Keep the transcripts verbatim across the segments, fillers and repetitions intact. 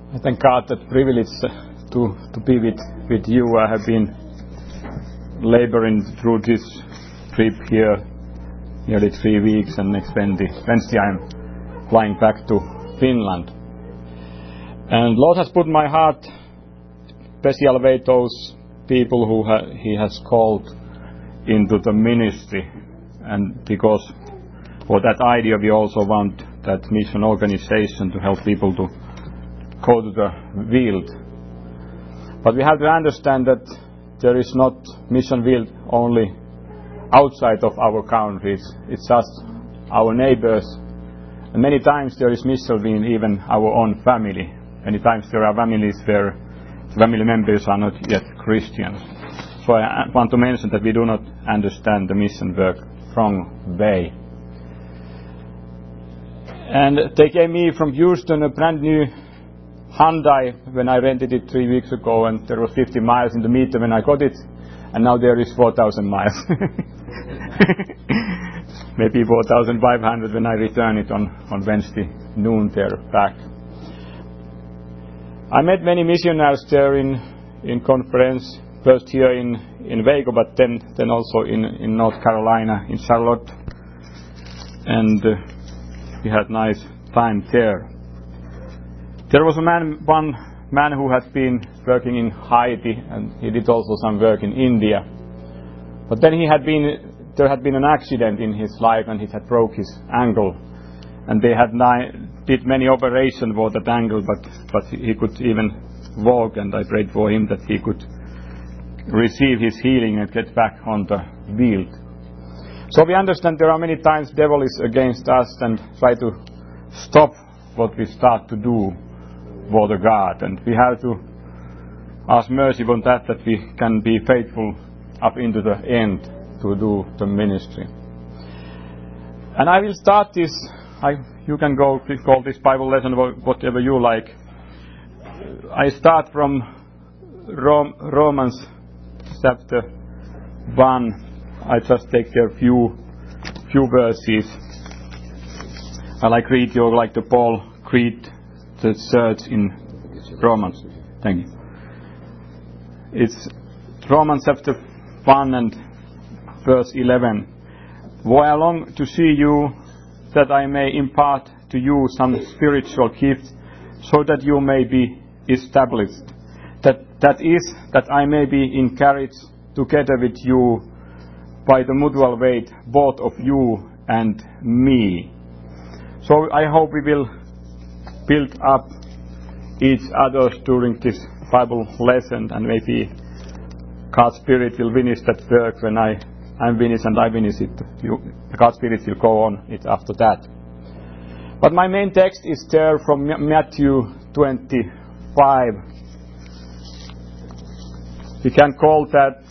I thank God that privilege to, to be with, with you. I have been laboring through this trip here nearly three weeks, and next Wednesday, Wednesday I'm flying back to Finland. And Lord has put in my heart special way those people who ha- He has called into the ministry, and because for that idea we also want that mission organization to help people to go to the field. But we have to understand that there is not mission field only outside of our countries. It's just our neighbors. And many times there is mission field even our own family. Many times there are families where family members are not yet Christians. So I want to mention that we do not understand the mission work wrong way. And they gave me from Houston a brand new Hyundai when I rented it three weeks ago, and there was fifty miles in the meter when I got it, and now there is four thousand miles. Maybe four thousand five hundred when I return it on, on Wednesday noon there back. I met many missionaries there in, in conference, first here in, in Waco, but then, then also in, in North Carolina, in Charlotte. And uh, we had nice time there. There was a man, one man who had been working in Haiti, and he did also some work in India. But then he had been, there had been an accident in his life, and he had broke his ankle. And they had ni- did many operations for that ankle, but, but he could even walk, and I prayed for him that he could receive his healing and get back on the field. So we understand there are many times the devil is against us and try to stop what we start to do for the God, and we have to ask mercy on that, that we can be faithful up into the end to do the ministry. And I will start this, I, you can go call this Bible lesson whatever you like. I start from Rom, Romans chapter one. I just take there few few verses. I like read you like the Paul greet the church in Romans. Thank you. It's Romans chapter one and verse eleven. For I long to see you, that I may impart to you some spiritual gift, so that you may be established. That that is, that I may be encouraged together with you by the mutual weight, both of you and me. So I hope we will build up each other during this Bible lesson, and maybe God's Spirit will finish that work when I am finished and I finish it. You, God's Spirit will go on it after that. But my main text is there from Matthew twenty-five. We can call that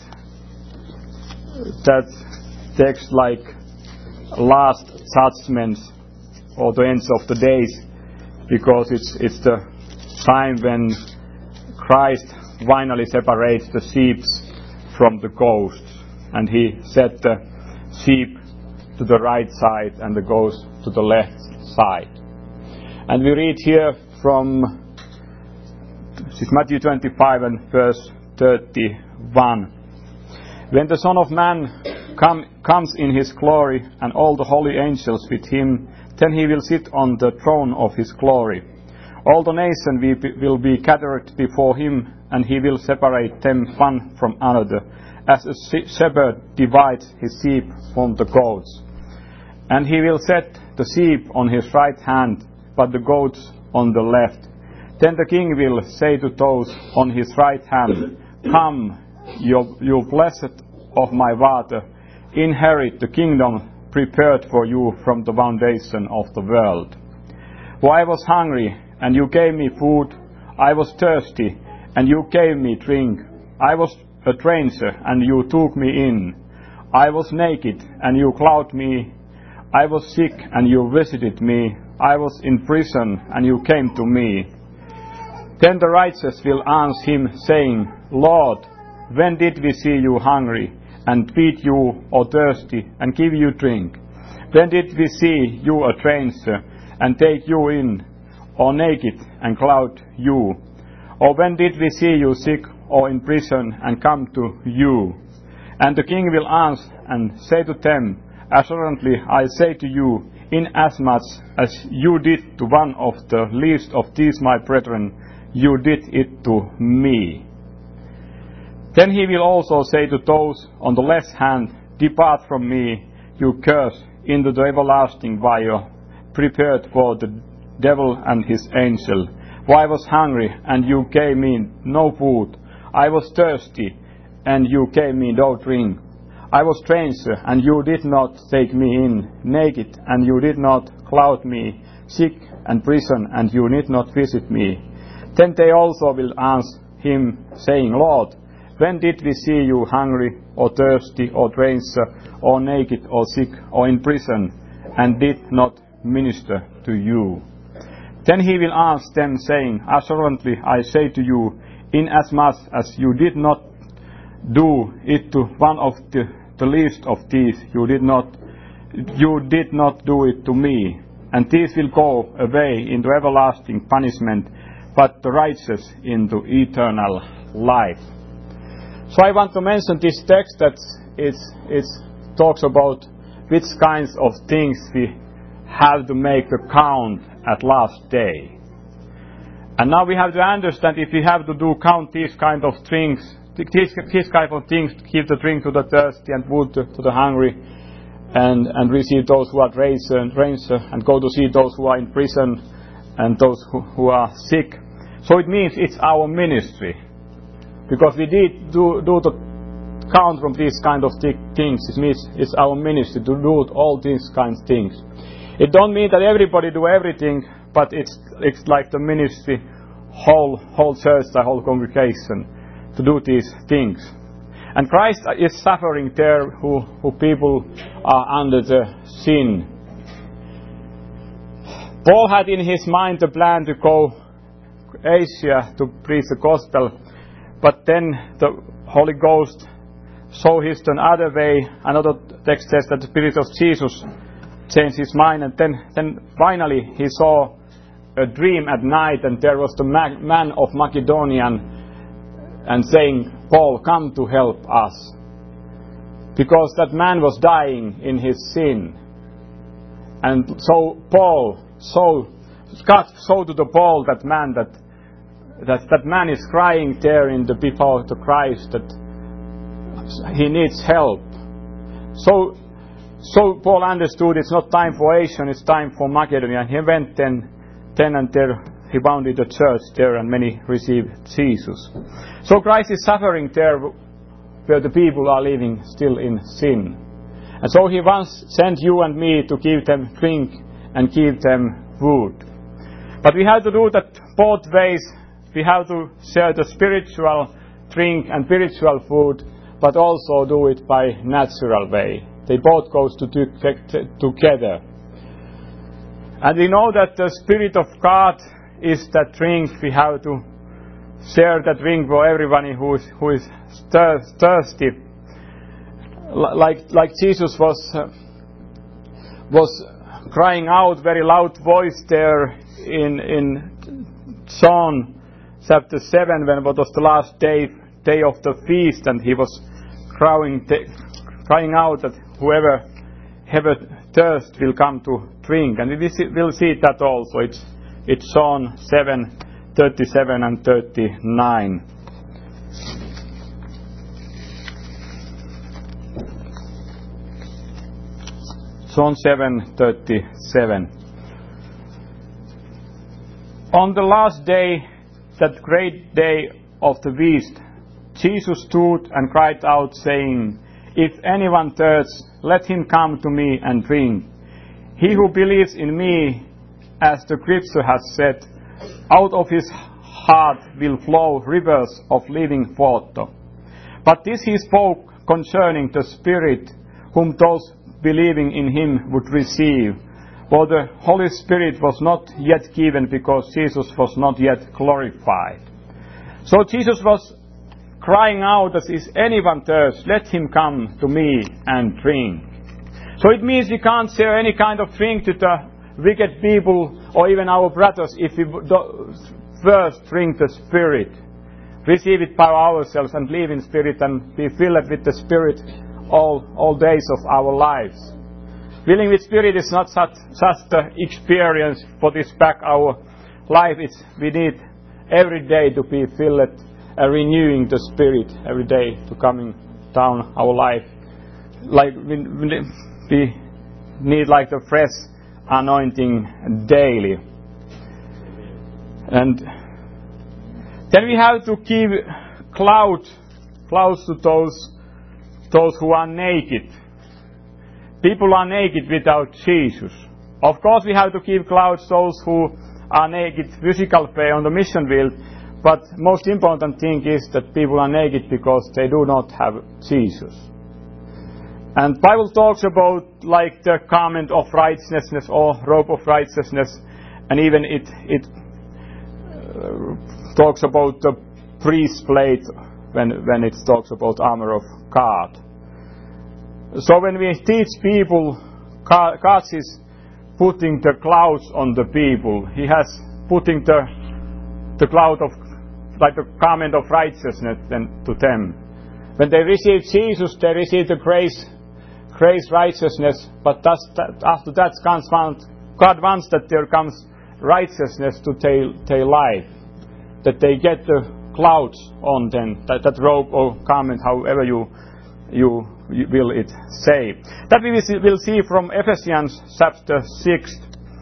that text like last judgments or the ends of the days, because it's it's the time when Christ finally separates the sheep from the goats, and he set the sheep to the right side and the goats to the left side. And we read here from Matthew twenty-five and verse thirty-one. When the Son of Man come, comes in his glory, and all the holy angels with him, then he will sit on the throne of his glory. All the nations will be gathered before him, and he will separate them one from another, as a shepherd divides his sheep from the goats. And he will set the sheep on his right hand, but the goats on the left. Then the king will say to those on his right hand, Come, you, you blessed of my Father, inherit the kingdom prepared for you from the foundation of the world. For I was hungry, and you gave me food. I was thirsty, and you gave me drink. I was a stranger, and you took me in. I was naked, and you clothed me. I was sick, and you visited me. I was in prison, and you came to me. Then the righteous will answer him, saying, Lord, when did we see you hungry, and feed you, or thirsty, and give you drink? When did we see you a stranger, and take you in, or naked, and clothed you? Or when did we see you sick or in prison and come to you? And the king will answer and say to them, Assuredly I say to you, inasmuch as you did to one of the least of these my brethren, you did it to me. Then he will also say to those on the left hand, Depart from me, you cursed, into the everlasting fire, prepared for the devil and his angel. For I was hungry, and you gave me no food. I was thirsty, and you gave me no drink. I was stranger, and you did not take me in, naked, and you did not clothe me, sick and prison, and you did not visit me. Then they also will answer him, saying, Lord, when did we see you hungry, or thirsty, or stranger, or naked, or sick, or in prison, and did not minister to you? Then he will answer them, saying, Assuredly I say to you, inasmuch as you did not do it to one of the, the least of these, you did not you did not do it to me. And these will go away into everlasting punishment, but the righteous into eternal life. So I want to mention this text that it it talks about which kinds of things we have to make a count at last day. And now we have to understand, if we have to do count these kind of things, these, these kind of things, give the drink to the thirsty and food to, to the hungry, and, and receive those who are raised and raised, and go to see those who are in prison and those who, who are sick. So it means it's our ministry, because we did do, do the count from these kind of things. It means it's our ministry to do all these kinds of things. It don't mean that everybody do everything, but it's it's like the ministry, whole whole church, the whole congregation, to do these things. And Christ is suffering there, who who people are under the sin. Paul had in his mind the plan to go Asia to preach the gospel, but then the Holy Ghost showed him another way. Another text says that the Spirit of Jesus changed his mind, and then, then finally he saw a dream at night, and there was the man of Macedonia and saying, Paul, come to help us. Because that man was dying in his sin. And so Paul, so God showed to the Paul, that man, that, that that man is crying there in the before the Christ, that he needs help. So So Paul understood it's not time for Asia, it's time for Macedonia. And he went then, then and there, he founded a church there, and many received Jesus. So Christ is suffering there where the people are living still in sin. And so he once sent you and me to give them drink and give them food. But we have to do that both ways. We have to share the spiritual drink and spiritual food, but also do it by natural way. They both goes to together. And we know that the Spirit of God is that drink. We have to share that drink for everyone who is, who is thirsty. Like, like Jesus was, uh, was crying out very loud voice there in, in John chapter seven, when it was the last day, day of the feast, and he was crying, crying out that whoever have a thirst will come to drink. And we will see that also. It's, it's John seven, thirty-seven and thirty-nine. John seven, thirty-seven. On the last day, that great day of the feast, Jesus stood and cried out, saying, If anyone thirsts, let him come to me and drink. He who believes in me, as the Scripture has said, out of his heart will flow rivers of living water. But this he spoke concerning the Spirit, whom those believing in him would receive. For the Holy Spirit was not yet given, because Jesus was not yet glorified. So Jesus was crying out, as is anyone thirsts, let him come to me and drink. So it means we can't share any kind of drink to the wicked people or even our brothers, if we do first drink the Spirit, receive it by ourselves and live in Spirit and be filled with the Spirit all, all days of our lives. Filling with Spirit is not such, just an experience for this back our life. It's, we need every day to be filled, uh, renewing the Spirit every day to coming down our life. Like we, we need like the fresh anointing daily. And then we have to give clout, clothes to those, those who are naked. People are naked without Jesus. Of course we have to give clothes those who are naked physical way on the mission field, but most important thing is that people are naked because they do not have Jesus. And Bible talks about like the garment of righteousness or robe of righteousness, and even it it uh, talks about the breastplate when when it talks about armor of God. So when we teach people, God is putting the clouds on the people. He has putting the the cloud of like the garment of righteousness then to them. When they receive Jesus, they receive the grace. Grace, righteousness, but that's, that, after that comes God wants that there comes righteousness to their, their life, that they get the clouds on them, that, that robe or garment, however you, you, you will it say. That we will see, we'll see from Ephesians chapter six.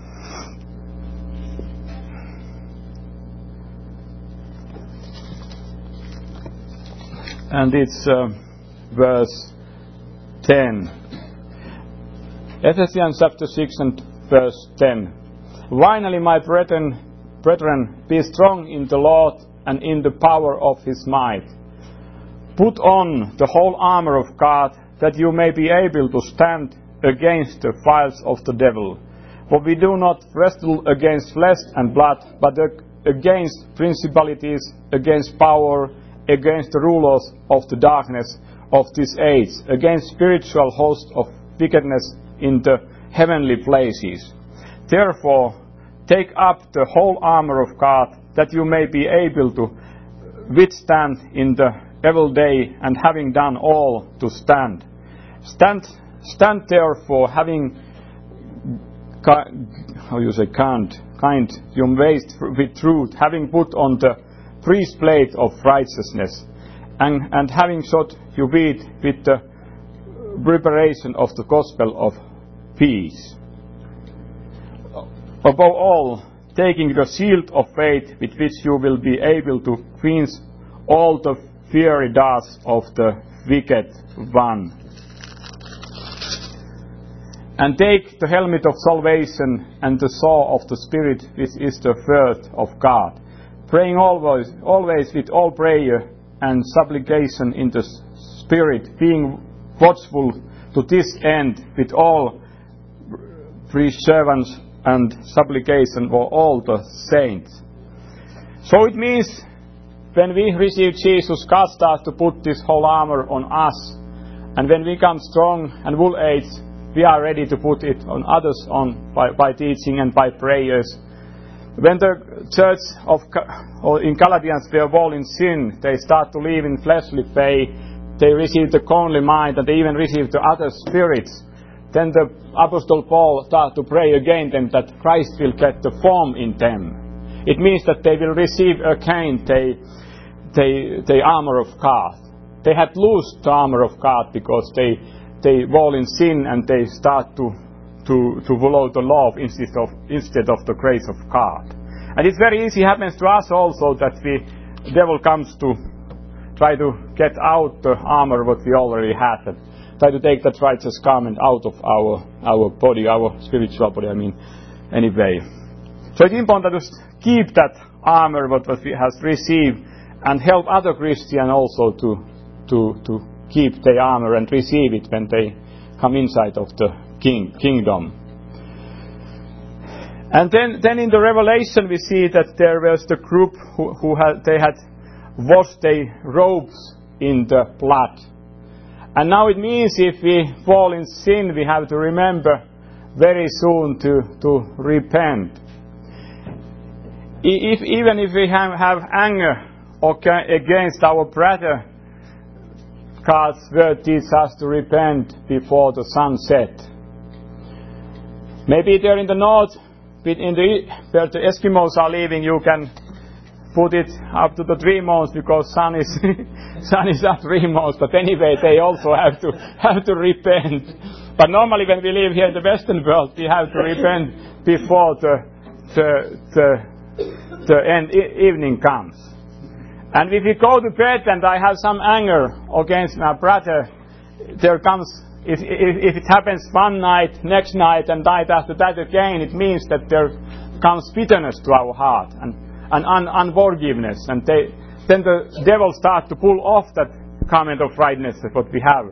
And it's uh, verse ten. Ephesians chapter six and verse ten. Finally, my brethren, brethren, be strong in the Lord and in the power of His might. Put on the whole armor of God, that you may be able to stand against the wiles of the devil. For we do not wrestle against flesh and blood, but against principalities, against power, against the rulers of the darkness of this age, against spiritual hosts of wickedness in the heavenly places. Therefore, take up the whole armor of God, that you may be able to withstand in the evil day, and having done all, to stand. Stand, stand therefore, having how you say kind, kind your waist with truth, having put on the breastplate of righteousness, and and having shod your feet with the preparation of the gospel of peace. Above all, taking the shield of faith, with which you will be able to quench all the fiery darts of the wicked one. And take the helmet of salvation and the sword of the Spirit, which is the word of God, praying always, always with all prayer and supplication in the Spirit, being watchful to this end with all perseverance and supplication for all the saints. So it means when we receive Jesus, God starts to put this whole armor on us, and when we become strong and full age, we are ready to put it on others on by, by teaching and by prayers. When the church of or in Galatians were all in sin, they start to live in fleshly way. They receive the carnal mind, and they even receive the other spirits. Then the Apostle Paul starts to pray again them that Christ will get the form in them. It means that they will receive again the the, the armor of God. They had lost the armor of God because they they fall in sin, and they start to to to follow the law instead of instead of the grace of God. And it's very easy happens to us also that we the devil comes to try to get out the armor what we already had, and try to take that righteous garment out of our our body, our spiritual body, I mean, anyway. So it's important to keep that armor what, what we have received, and help other Christians also to to to keep their armor and receive it when they come inside of the king kingdom. And then then in the Revelation we see that there was the group who, who had they had washed their robes in the blood. And now it means if we fall in sin, we have to remember very soon to, to repent. If, even if we have, have anger against our brother, God's word teaches us to repent before the sun set. Maybe there in the north, in the, where the Eskimos are living, you can put it up to the three months because sun is sun is up three months. But anyway, they also have to have to repent. But normally, when we live here in the Western world, we have to repent before the the the, the end e- evening comes. And if we go to bed and I have some anger against my brother, there comes. If, if, if it happens one night, next night, and night after that again, it means that there comes bitterness to our heart and, and un, unforgiveness. And they, then the devil starts to pull off that garment of rightness that what we have.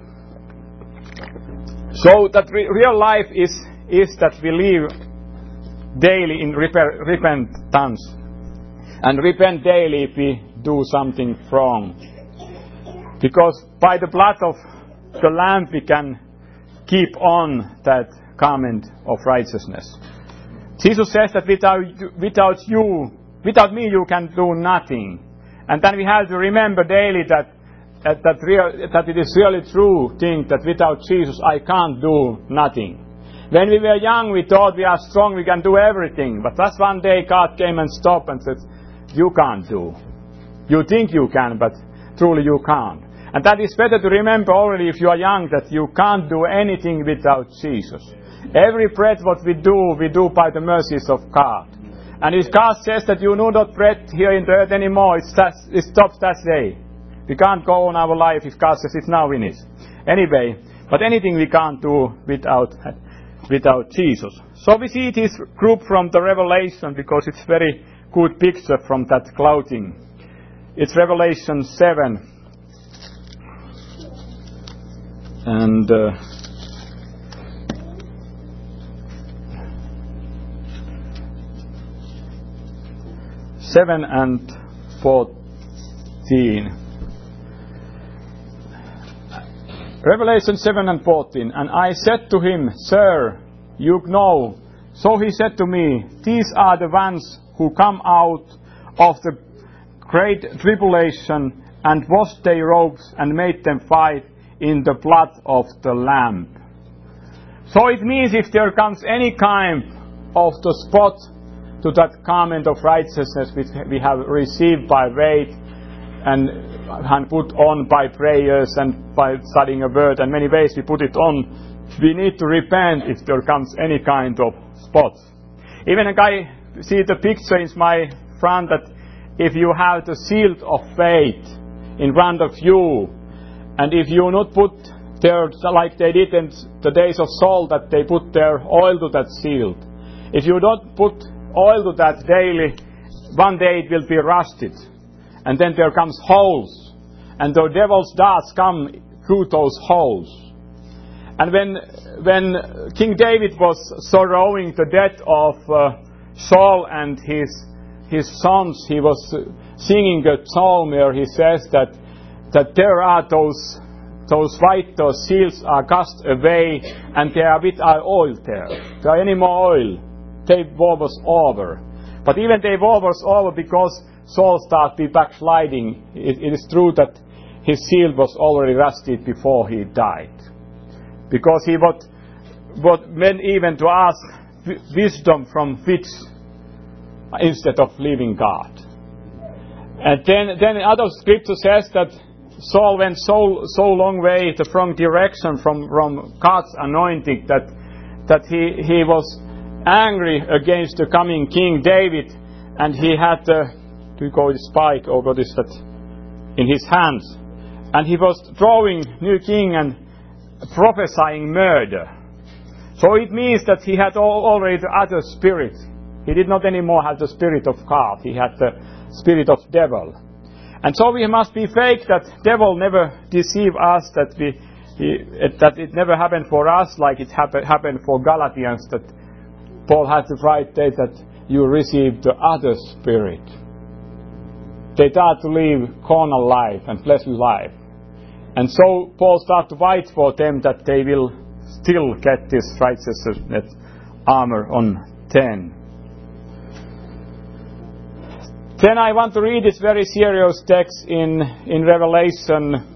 So that re- real life is, is that we live daily in rep- repentance. And repent daily if we do something wrong. Because by the blood of the Lamb we can keep on that garment of righteousness. Jesus says that without without you, without me, you can do nothing. And then we have to remember daily that that that, real, that it is really true thing that without Jesus I can't do nothing. When we were young, we thought we are strong, we can do everything. But that's one day God came and stopped and said, "You can't do. You think you can, but truly you can't." And that is better to remember already if you are young that you can't do anything without Jesus. Every breath what we do, we do by the mercies of God. And if God says that you do not breathe here in the earth anymore, it, starts, it stops that day. We can't go on our life if God says it's now finished. Anyway, but anything we can't do without, without Jesus. So we see this group from the Revelation because it's very good picture from that clothing. It's Revelation seven. And uh, seven and fourteen. Revelation seven and fourteen. And I said to him, "Sir, you know." So he said to me, "These are the ones who come out of the great tribulation and washed their robes and made them fight in the blood of the Lamb." So it means if there comes any kind of the spot to that garment of righteousness which we have received by faith and, and put on by prayers and by studying a word, and many ways we put it on, we need to repent if there comes any kind of spot. Even a guy see the picture in my front that if you have the shield of faith in front of you, and if you not put there, like they did in the days of Saul, that they put their oil to that shield. If you don't put oil to that daily, one day it will be rusted. And then there comes holes. And the devil's darts come through those holes. And when when King David was sorrowing the death of uh, Saul and his his sons, he was singing a psalm where he says that that there are those those white, those seals are cast away, and there are with our oil there. There are any more oil. They war was over. But even they war was over because Saul started to be backsliding. It, it is true that his shield was already rusted before he died. Because he what, what meant even to ask wisdom from which instead of living God. And then, then other scripture says that Saul went so so long way the wrong direction from, from God's anointing that that he, he was angry against the coming King David, and he had the do you call it spike or what is that in his hands, and he was drawing new king and prophesying murder. So it means that he had already the other spirit. He did not anymore have the spirit of God. He had the spirit of devil. And so we must be fake that devil never deceive us, that we he, that it never happened for us like it happen, happened for Galatians, that Paul had to write there that you received the other spirit. They start to live carnal life and fleshly life. And so Paul started to fight for them that they will still get this righteousness armor on ten. Then I want to read this very serious text in, in Revelation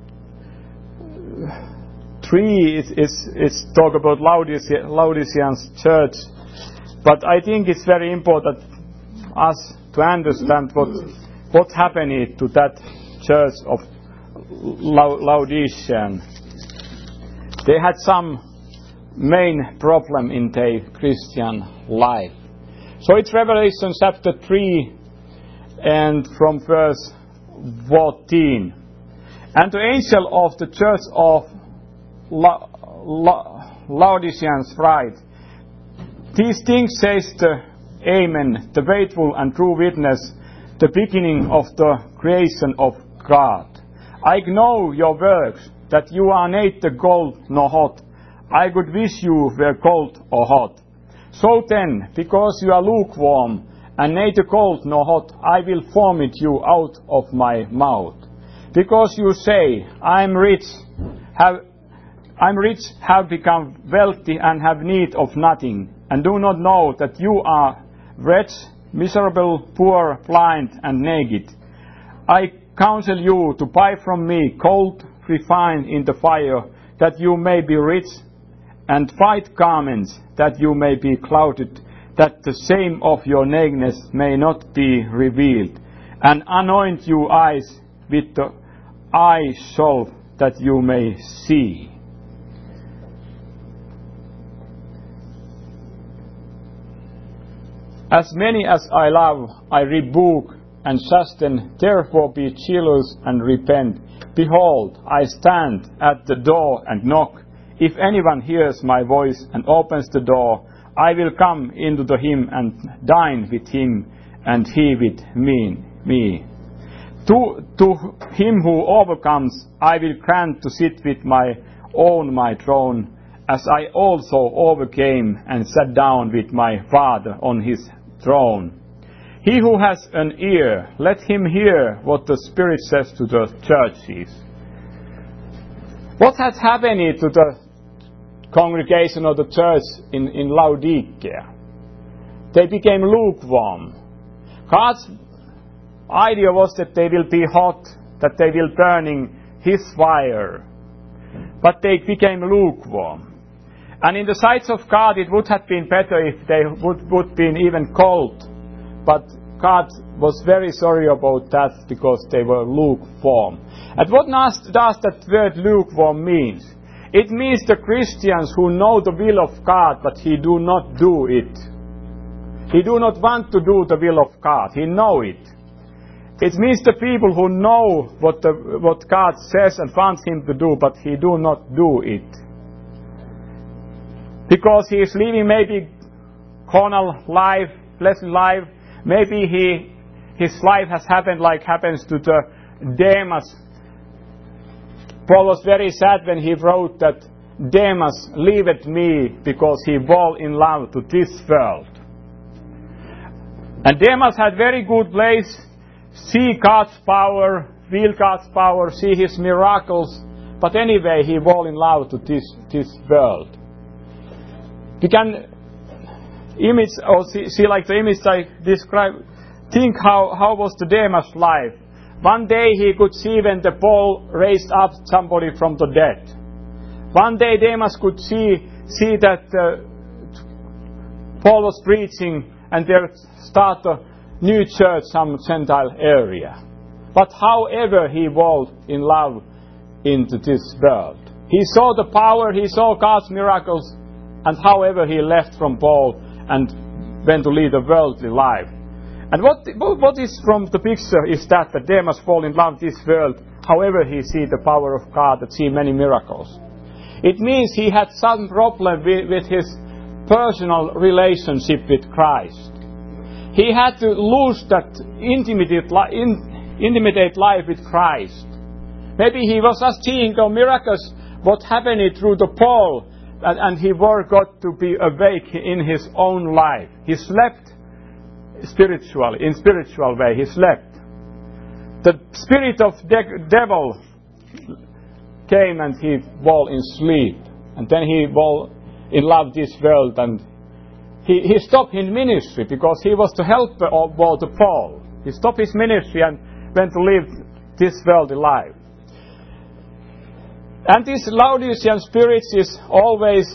three. It's, it's, it's talk about Laodicea, Laodicean's church. But I think it's very important us to understand what, what happened to that church of Laodicean. They had some main problem in their Christian life. So it's Revelation chapter three and from verse fourteen. And the angel of the church of La- La- Laodiceans write, these things says the Amen, the faithful and true witness, the beginning of the creation of God. I know your works, that you are neither cold nor hot. I could wish you were cold or hot. So then, because you are lukewarm, and neither cold nor hot, I will vomit you out of my mouth. Because you say, I am rich, have, I am rich, have become wealthy, and have need of nothing, and do not know that you are wretched, miserable, poor, blind, and naked. I counsel you to buy from me gold refined in the fire, that you may be rich, and white garments, that you may be clothed, that the shame of your nakedness may not be revealed, and anoint your eyes with the eye salve, that you may see. As many as I love, I rebuke and chasten. Therefore be jealous and repent. Behold, I stand at the door and knock. If anyone hears my voice and opens the door, I will come into the him and dine with him, and he with me. me. To, to him who overcomes, I will grant to sit with my own my throne, as I also overcame and sat down with my Father on his throne. He who has an ear, let him hear what the Spirit says to the churches. What has happened to the congregation of the church in, in Laodicea? They became lukewarm. God's idea was that they will be hot, that they will burning his fire. But they became lukewarm. And in the sight of God, it would have been better if they would would been even cold. But God was very sorry about that, because they were lukewarm. And what does that word lukewarm mean? It means the Christians who know the will of God, but he do not do it. He do not want to do the will of God. He know it. It means the people who know what the, what God says and wants him to do, but he do not do it. Because he is living maybe carnal life, pleasant life. Maybe he, his life has happened like happens to the Demas. Paul was very sad when he wrote that Demas leaveth me because he fell in love to this world. And Demas had very good place, see God's power, feel God's power, see his miracles, but anyway he fell in love to this, this world. We can image or see, see like the image I described. Think how, how was the Demas' life. One day he could see when the Paul raised up somebody from the dead. One day Demas could see see that uh, Paul was preaching and there start a new church, some Gentile area. But however he fell in love into this world. He saw the power, he saw God's miracles, and however he left from Paul and went to lead a worldly life. And what what is from the picture is that that Demas fall in love with this world, however he see the power of God, that see many miracles. It means he had some problem with, with his personal relationship with Christ. He had to lose that intimate, in, intimate life with Christ. Maybe he was just seeing the miracles, what happened through the Paul, and, and he forgot to be awake in his own life. He slept spiritually, in spiritual way, he slept. The spirit of the devil came and he fell in sleep. And then he fell in love this world, and he, he stopped his ministry because he was the helper of the Paul. He stopped his ministry and went to live this worldly life. And this Laodicean spirit is always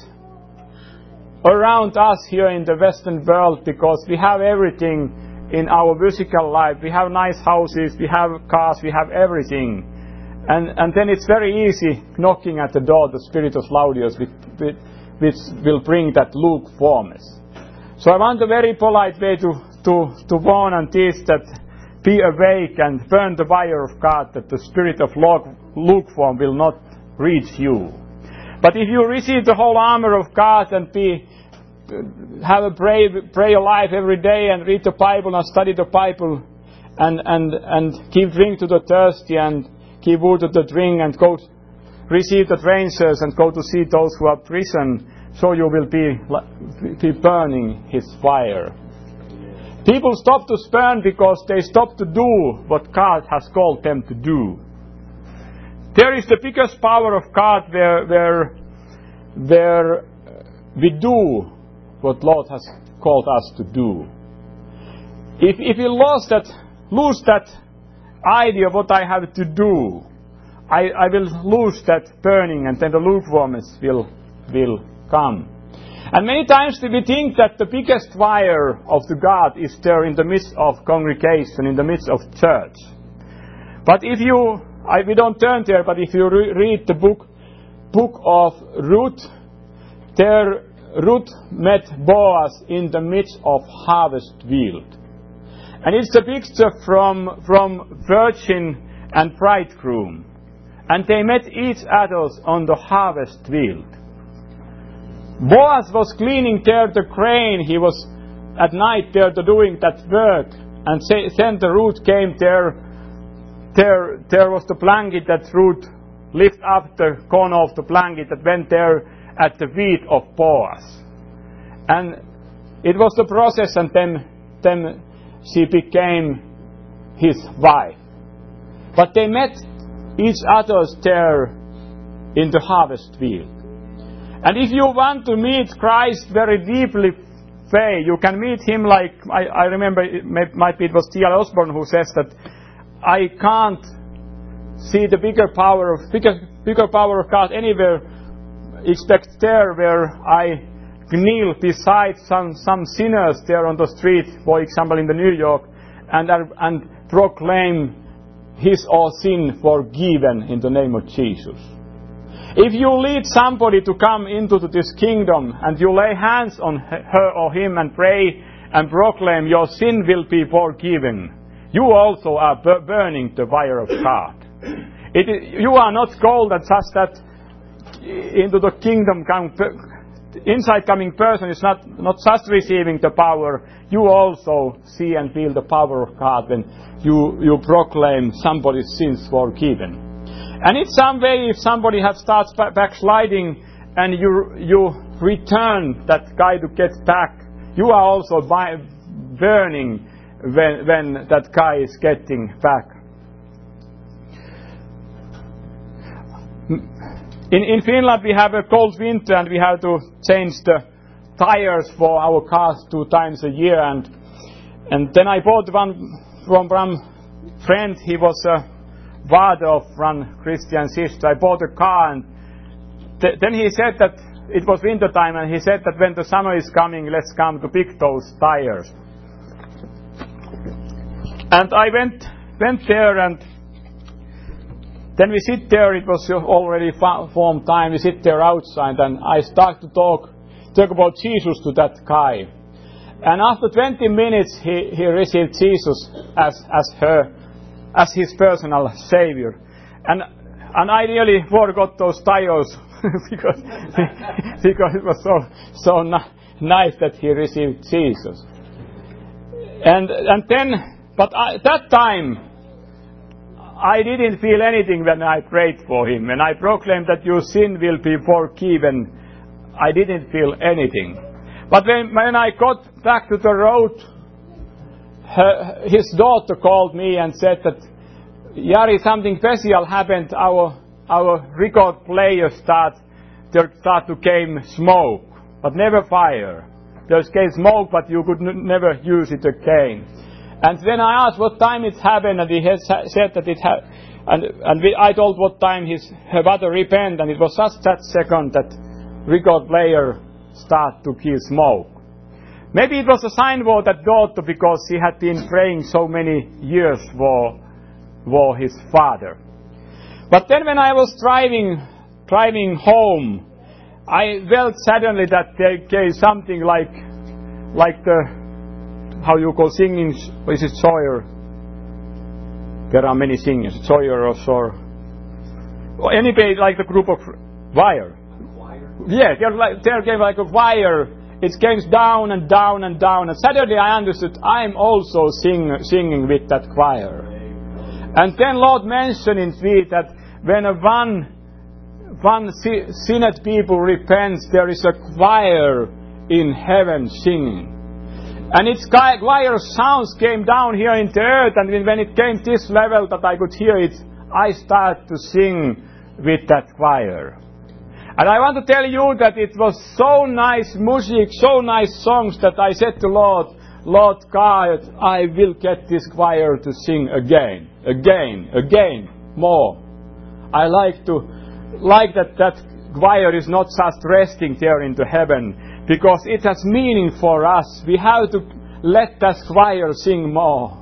around us here in the Western world, because we have everything in our physical life. We have nice houses, we have cars, we have everything. And, and then it's very easy knocking at the door, the spirit of Laodice, which, which will bring that lukewarmness. So I want a very polite way to, to, to warn and teach that be awake and burn the fire of God, that the spirit of lukewarm will not reach you. But if you receive the whole armor of God and be have a pray, prayer life every day and read the Bible and study the Bible and, and, and give drink to the thirsty and give water to drink and go receive the rangers and go to see those who are prison, so you will be, be burning His fire. People stop to burn because they stop to do what God has called them to do. There is the biggest power of God where, where, where we do what Lord has called us to do. If, if we lose that, lose that idea of what I have to do, I, I will lose that burning, and then the lukewarmness will, will come. And many times we think that the biggest fire of the God is there in the midst of congregation, in the midst of church. But if you, I, we don't turn there, but if you re- read the book, book of Ruth, there Ruth met Boaz in the midst of harvest field. And it's a picture from, from virgin and bridegroom. And they met each other on the harvest field. Boaz was cleaning there the grain. He was at night there doing that work. And then the Ruth came there. There, there was the blanket that Ruth lifted up the corner of the blanket that went there at the feet of Boaz. And it was the process, and then, then she became his wife. But they met each other there in the harvest field. And if you want to meet Christ very deeply, way, you can meet Him like, I, I remember, it may, might be it was T L Osborne who says that I can't see the bigger power of bigger, bigger power of God anywhere except there where I kneel beside some, some sinners there on the street, for example in the New York, and, and proclaim his or sin forgiven in the name of Jesus. If you lead somebody to come into this kingdom and you lay hands on her or him and pray and proclaim your sin will be forgiven, you also are burning the fire of God. It is, you are not called that just that into the kingdom come, inside coming person is not, not just receiving the power. You also see and feel the power of God when you, you proclaim somebody's sins forgiven. And in some way, if somebody has starts backsliding and you you return that guy to get back, you are also burning when when that guy is getting back. In in Finland we have a cold winter and we have to change the tires for our cars two times a year, and and then I bought one from one friend. He was a father of one Christian sister. I bought a car, and th- then he said that it was winter time, and he said that when the summer is coming, let's come to pick those tires. And I went went there, and then we sit there. It was already form time. We sit there outside, and I start to talk talk about Jesus to that guy. And after twenty minutes, he, he received Jesus as as her. as his personal savior, and and I really forgot those tires because because it was so so ni- nice that he received Jesus. And and then, but I, that time I didn't feel anything when I prayed for him, and I proclaimed that your sin will be forgiven. I didn't feel anything, but when when I got back to the road, Her, his daughter called me and said that, Jari, something special happened. Our our record player start there start to came smoke, but never fire. There came smoke, but you could n- never use it again. And when I asked what time it happened, and he has said that it had, and and we, I told what time his her mother repent, and it was just that second that record player started to kill smoke. Maybe it was a sign for that daughter because he had been praying so many years for for his father. But then when I was driving driving home, I felt suddenly that there came something like like the how you call singing, is it Sawyer? There are many singers, Sawyer or Sawyer. Or anybody like the group of choir. Yeah, there, like, there came like a choir. It came down and down and down. And suddenly I understood I'm also sing, singing with that choir. And then Lord mentioned in me that when a one, one sinned people repents, there is a choir in heaven singing. And its choir sounds came down here in the earth, and when it came this level that I could hear it, I started to sing with that choir. And I want to tell you that it was so nice music, so nice songs that I said to Lord, Lord God, I will get this choir to sing again, again, again, more. I like to, like that that choir is not just resting there into heaven, because it has meaning for us. We have to let that choir sing more.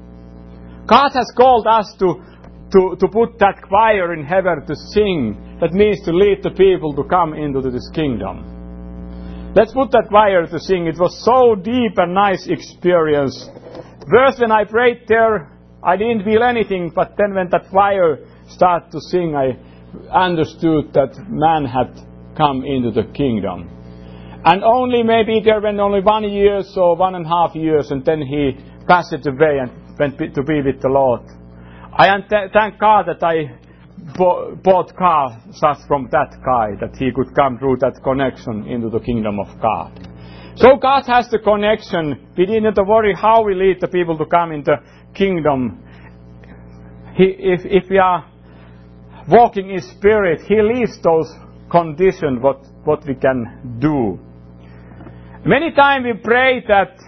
God has called us to, to, to put that choir in heaven to sing. That means to lead the people to come into this kingdom. Let's put that choir to sing. It was so deep and nice experience. First when I prayed there, I didn't feel anything, but then when that choir started to sing, I understood that man had come into the kingdom. And only maybe there went only one year or one and a half years, and then he passed away and went to be with the Lord. I thank God that I bought car just from that guy, that he could come through that connection into the kingdom of God. So God has the connection. We didn't have to worry how we lead the people to come into kingdom. He, if, if we are walking in spirit, He leaves those conditions what, what we can do. Many times we pray that,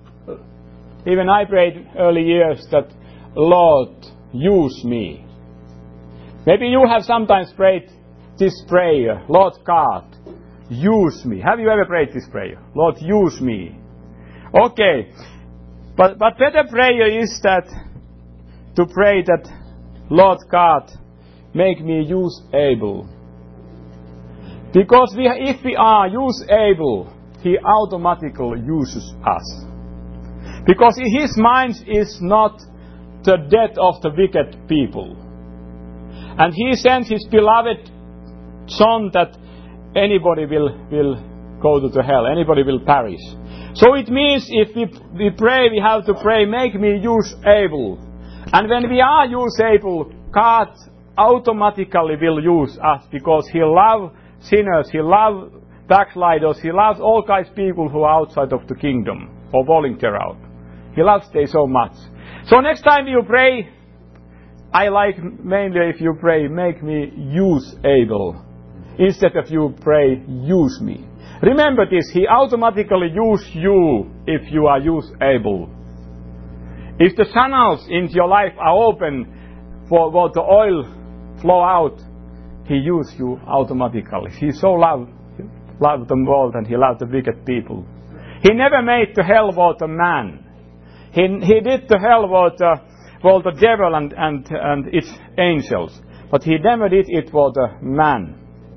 even I prayed early years that, Lord, use me. Maybe you have sometimes prayed this prayer, Lord God, use me. Have you ever prayed this prayer? Lord, use me. Okay, but but better prayer is that to pray that, Lord God, make me use-able. Because we, if we are use-able, He automatically uses us. Because His mind is not the death of the wicked people. And He sent His beloved Son that anybody will, will go to the hell, anybody will perish. So it means if we, we pray, we have to pray, make me use-able. And when we are use-able, God automatically will use us, because He loves sinners, He loves backsliders, He loves all kinds of people who are outside of the kingdom or volunteer out. He loves them so much. So next time you pray, I like mainly if you pray, make me use-able, instead of you pray, use me. Remember this, He automatically uses you if you are use-able. If the channels into your life are open for, for the oil flow out, He uses you automatically. He so loved, loved the world, and He loved the wicked people. He never made the hell for the man. He, he did the hell for the, for the devil and, and, and its angels. But He never did it for the man.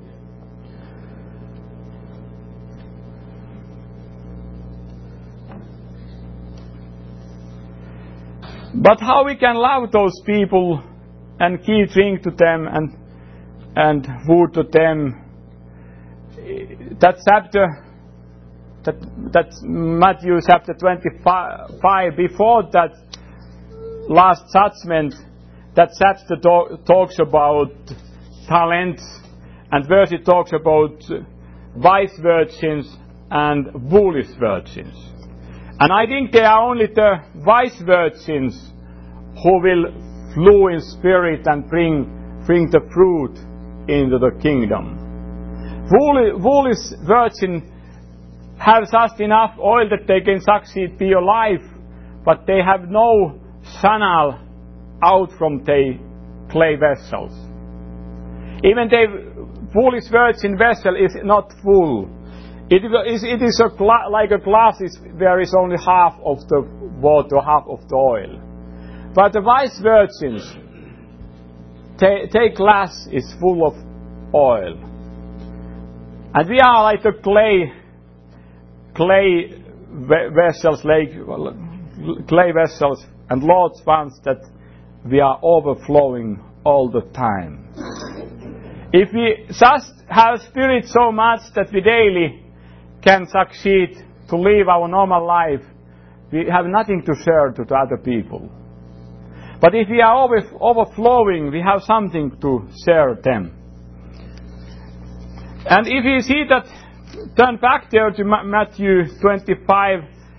But how we can love those people and give drink to them and and food to them? That chapter, that that's Matthew chapter twenty-five. Before that last judgment, that chapter talk, talks about talents, and verse it talks about wise virgins and foolish virgins. And I think they are only the wise virgins who will flow in spirit and bring bring the fruit into the kingdom. Foolish virgins have just enough oil that they can succeed in your life, but they have no channel out from their clay vessels. Even the foolish virgin vessel is not full. It is, it is a gla- like a glass is, there is only half of the water, half of the oil. But the wise virgins, their, their glass is full of oil. And we are like the clay, clay vessels, like clay vessels, and Lord wants that we are overflowing all the time. If we just have spirit so much that we daily can succeed to live our normal life, we have nothing to share to the other people. But if we are over, overflowing, we have something to share them. And if you see that, turn back there to Matthew twenty-five,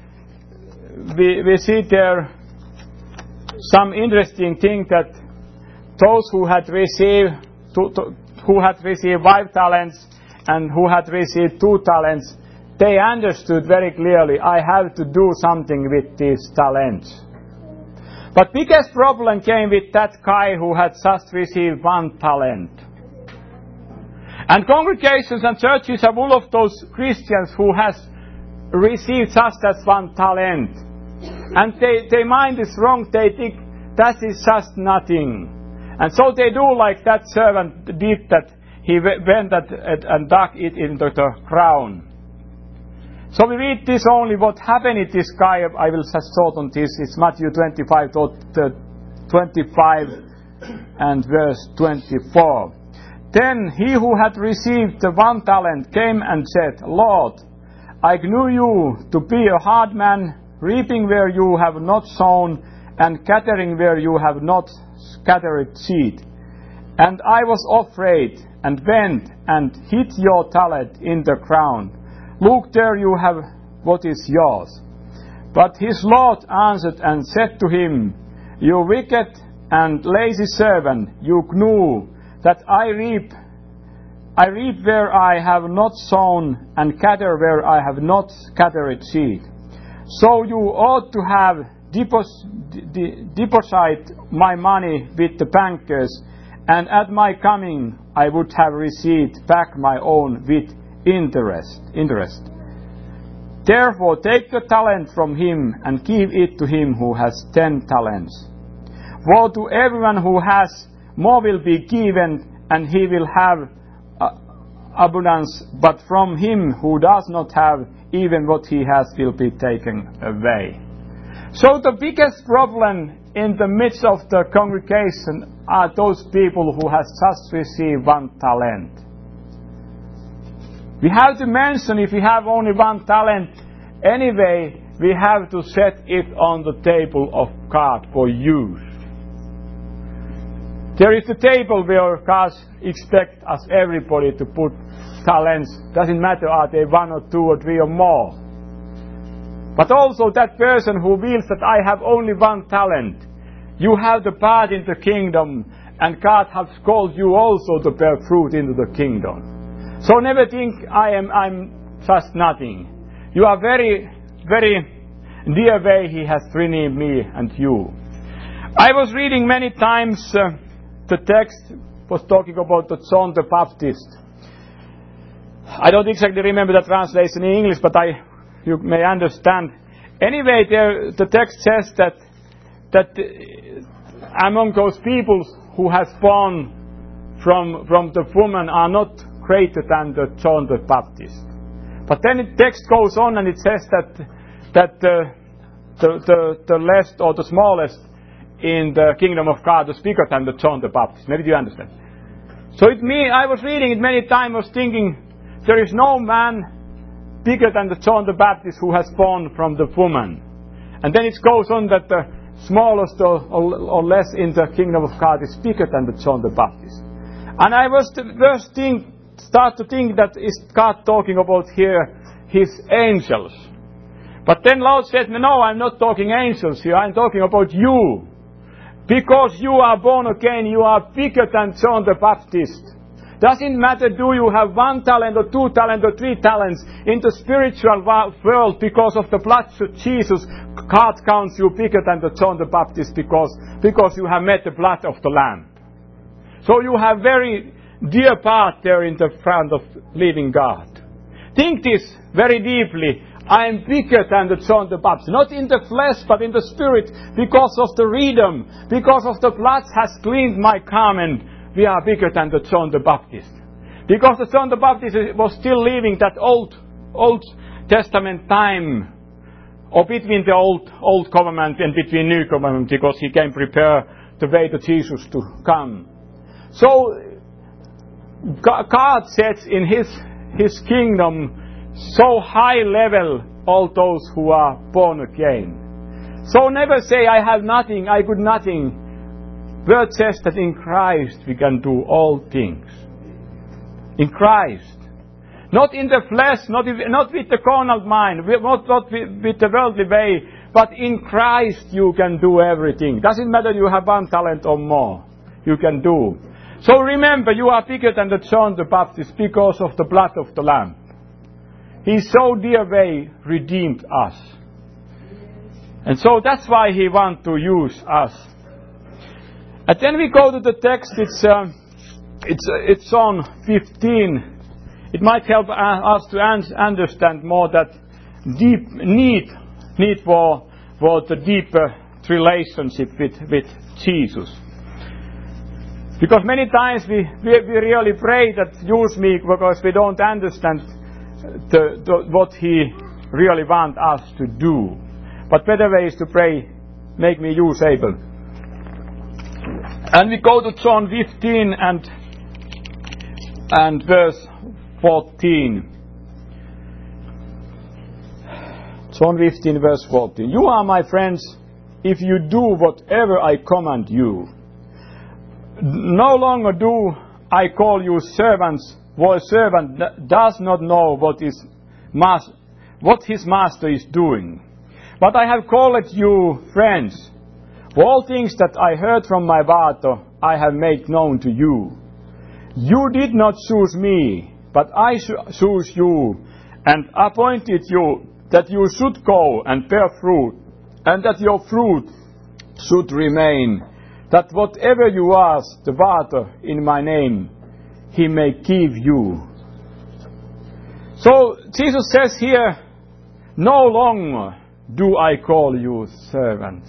we, we see there some interesting thing that those who had received to, to, who had received five talents and who had received two talents, they understood very clearly, I have to do something with these talents. But biggest problem came with that guy who had just received one talent. And congregations and churches are full of those Christians who has received just that one talent. And they, their mind is wrong, they think that is just nothing. And so they do like that servant did, that he went and dug it into the ground. So we read this only what happened to this guy. I will just thought on this. It's Matthew twenty-five, twenty-five and verse twenty-four. Then he who had received the one talent came and said, Lord, I knew you to be a hard man, reaping where you have not sown, and gathering where you have not scattered seed. And I was afraid, and went and hid your talent in the ground. Look, there you have what is yours. But his Lord answered and said to him, You wicked and lazy servant, you knew that I reap, I reap where I have not sown, and gather where I have not scattered seed. So you ought to have deposited my money with the bankers, and at my coming I would have received back my own with interest. interest. Therefore take the talent from him and give it to him who has ten talents. For to everyone who has, more will be given, and he will have uh, abundance, but from him who does not have, even what he has will be taken away. So the biggest problem in the midst of the congregation are those people who have just received one talent. We have to mention, if we have only one talent, anyway, we have to set it on the table of God for use. There is a table where God expects us, everybody, to put talents. Doesn't matter, are they one or two or three or more. But also that person who feels that I have only one talent, you have the part in the kingdom, and God has called you also to bear fruit into the kingdom. So never think I am I'm just nothing. You are very, very dear way He has renamed me and you. I was reading many times. Uh, The text was talking about the John the Baptist. I don't exactly remember the translation in English, but I, you may understand. Anyway, there, the text says that that among those people who has born from from the woman are not greater than the John the Baptist. But then the text goes on and it says that that the the the, the least or the smallest in the kingdom of God is bigger than the John the Baptist. Maybe you understand. So it me, I was reading it many times, was thinking, there is no man bigger than the John the Baptist who has born from the woman. And then it goes on that the smallest or, or, or less in the kingdom of God is bigger than the John the Baptist. And I was the first thing, start to think that is God talking about here His angels. But then Lord said, no, I'm not talking angels here, I'm talking about you. Because you are born again, you are bigger than John the Baptist. Doesn't matter do you have one talent or two talent or three talents in the spiritual world, because of the blood of Jesus, God counts you bigger than the John the Baptist because, because you have met the blood of the Lamb. So you have very dear part there in the front of living God. Think this very deeply. I am bigger than the John the Baptist. Not in the flesh, but in the spirit, because of the freedom, because of the blood has cleaned my garment. We are bigger than the John the Baptist. Because the John the Baptist was still living that old Old Testament time, or between the old old covenant and between new covenant, because he came prepare the way to Jesus to come. So God sets in his his kingdom so high level all those who are born again. So never say I have nothing, I could nothing. Word says that in Christ we can do all things. In Christ. Not in the flesh, not, in, not with the carnal mind, not, not with, with the worldly way, but in Christ you can do everything. Doesn't matter you have one talent or more. You can do. So remember, you are bigger than the John the Baptist because of the blood of the Lamb. He so dear way redeemed us. And so that's why he wants to use us. And then we go to the text, it's, uh, it's, uh, it's on fifteen. It might help us to understand more that deep need, need for, for the deeper relationship with, with Jesus. Because many times we, we, we really pray that use me because we don't understand the, the, what he really wants us to do. But better way is to pray, make me usable. And we go to John fifteen and and verse fourteen. John fifteen verse fourteen. You are my friends if you do whatever I command you. No longer do I call you servants, for a servant does not know what is mas- what his master is doing. But I have called you friends. For all things that I heard from my Father, I have made known to you. You did not choose me, but I chose you, and appointed you that you should go and bear fruit, and that your fruit should remain, that whatever you ask the Father in my name, he may give you. So Jesus says here, no longer do I call you servants.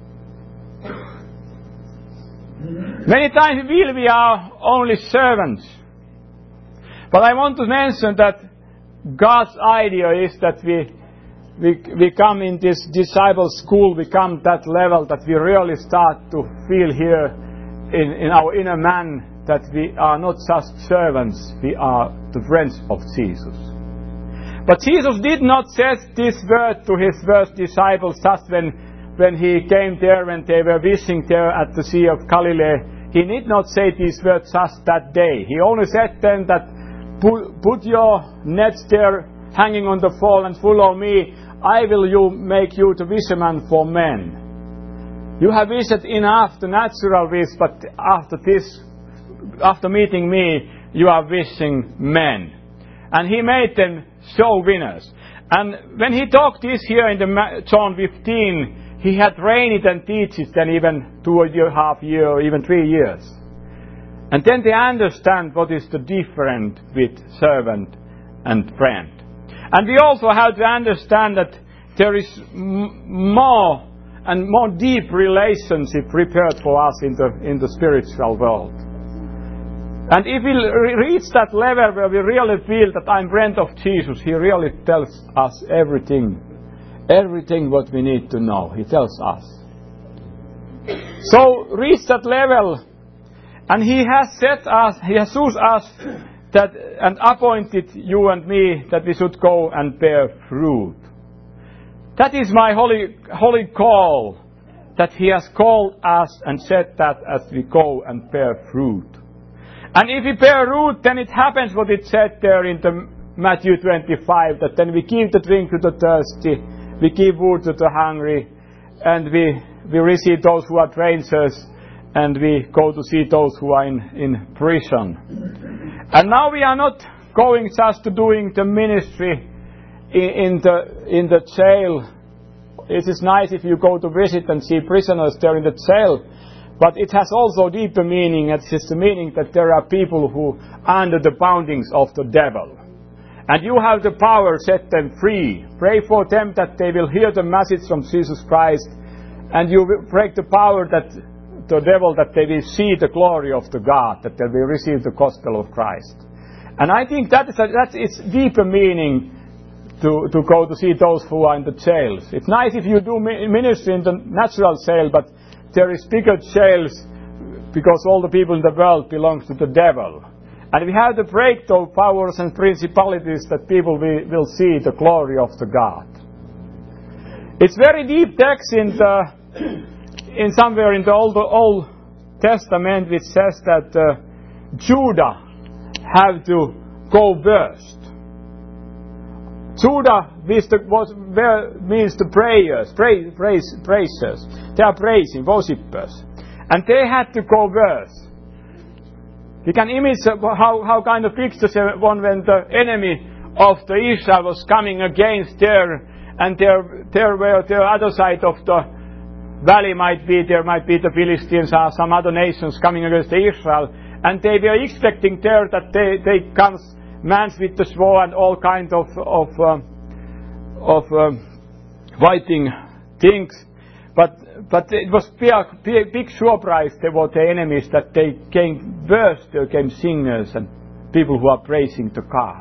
Many times we feel we are only servants. But I want to mention that God's idea is that we, we, we come in this disciple school, we come that level that we really start to feel here in, in our inner man that we are not just servants, we are the friends of Jesus. But Jesus did not say this word to his first disciples just when, when he came there, when they were fishing there at the Sea of Galilee. He did not say these words just that day. He only said then that put, put your nets there hanging on the pole and follow me. I will you make you the fisherman for men. You have visited enough the natural fish, but after this, after meeting me, you are fishing men. And he made them show winners. And when he talked this here in the John fifteen, he had trained and teaches them even two and a half years or even three years. And then they understand what is the difference with servant and friend. And we also have to understand that there is m- more and more deep relationship prepared for us in the in the spiritual world. And if we reach that level where we really feel that I'm friend of Jesus, he really tells us everything. Everything what we need to know. He tells us. So reach that level. And he has set us, he has chosen us that, and appointed you and me that we should go and bear fruit. That is my holy, holy call. That he has called us and said that as we go and bear fruit. And if we bear fruit, then it happens what it said there in the Matthew twenty-five, that then we give the drink to the thirsty, we give food to the hungry, and we, we receive those who are strangers, and we go to see those who are in, in prison. And now we are not going just to doing the ministry in, in the in the jail. It is nice if you go to visit and see prisoners there in the jail, but it has also deeper meaning. It is the meaning that there are people who are under the boundings of the devil. And you have the power to set them free. Pray for them that they will hear the message from Jesus Christ, and you will break the power that the devil, that they will see the glory of the God, that they will receive the gospel of Christ. And I think that is a, that is deeper meaning to, to go to see those who are in the jails. It's nice if you do ministry in the natural jail, but there is bigger jails because all the people in the world belong to the devil. And we have to break those powers and principalities that people will, will see the glory of the God. It's very deep text in the, in somewhere in the Old, Old Testament which says that uh, Judah have to go first. Judah was the, was, means the prayers, praise, praise, praisers. They are praising, worshippers. And they had to go first. You can imagine how, how kind of pictures one when the enemy of the Israel was coming against there, and there, there were the other side of the valley might be, there might be the Philistines or some other nations coming against Israel, and they were expecting there that they, they comes men with the sword and all kinds of, of, uh, of um, fighting things. But but it was big, big, big surprise there were the enemies that they came first, they came singers and people who are praising the God.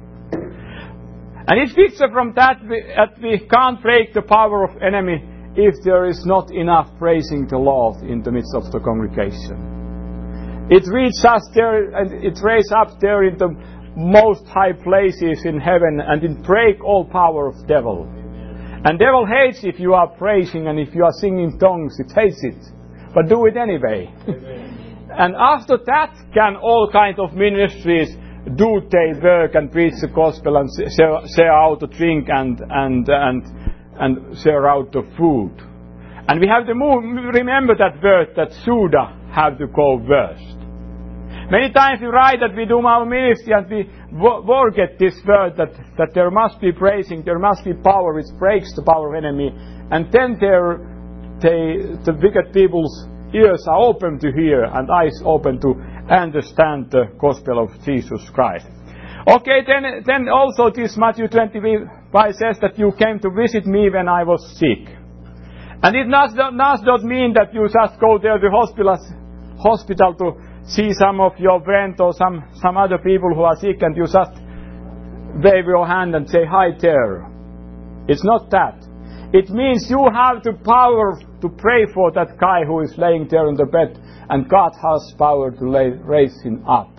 And it's picture from that we, that we can't break the power of enemy if there is not enough praising the Lord in the midst of the congregation. It reaches us there and it raises up there in the most high places in heaven and it break all power of devil. And devil hates if you are praising and if you are singing tongues, it hates it. But do it anyway. And after that can all kinds of ministries do their work and preach the gospel and share, share out the drink and, and, and, and share out the food. And we have to move, remember that word that Judah have to go first. Many times we write that we do our ministry and we forget this word that, that there must be praising, there must be power which breaks the power of enemy. And then there, they, the wicked people's ears are open to hear and eyes open to understand the gospel of Jesus Christ. Okay, then, then also this Matthew twenty-five says that you came to visit me when I was sick. And it does not, does not mean that you just go there to hospital, hospital to see some of your friends or some, some other people who are sick and you just wave your hand and say hi there. It's not that. It means you have the power to pray for that guy who is laying there in the bed and God has power to lay, raise him up.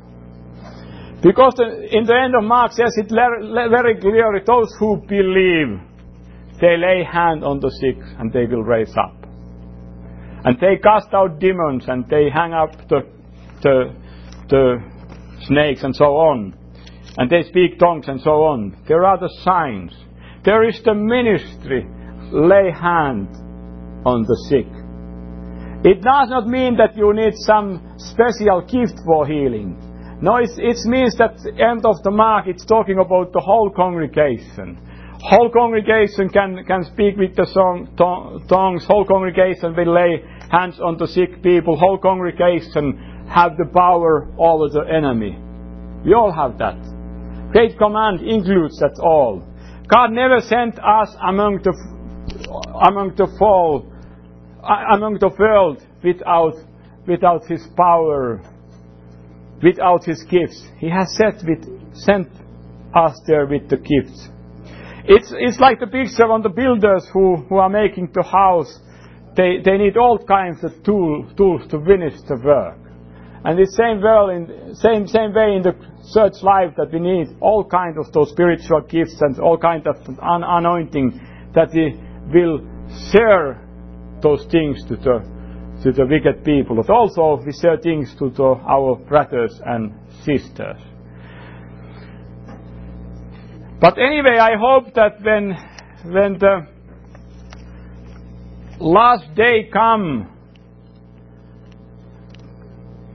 Because the, in the end of Mark says it very clearly, those who believe, they lay hand on the sick and they will raise up. And they cast out demons and they hang up the The, the snakes and so on, and they speak tongues and so on. There are the signs. There is the ministry, lay hand on the sick. It does not mean that you need some special gift for healing. No, it, it means that at the end of the mark it's talking about the whole congregation. Whole congregation can, can speak with the song, to, tongues. Whole congregation will lay hands on the sick people. Whole congregation have the power over the enemy. We all have that. Great command includes that all. God never sent us among the among the fall, among the world without without His power, without His gifts. He has set with, sent us there with the gifts. It's it's like the picture on the builders who, who are making the house. They they need all kinds of tool, tools to finish the work. And the same well in same same way in the church life that we need all kinds of those spiritual gifts and all kinds of un- anointing that we will share those things to the to the wicked people, but also we share things to the, our brothers and sisters. But anyway, I hope that when when the last day come,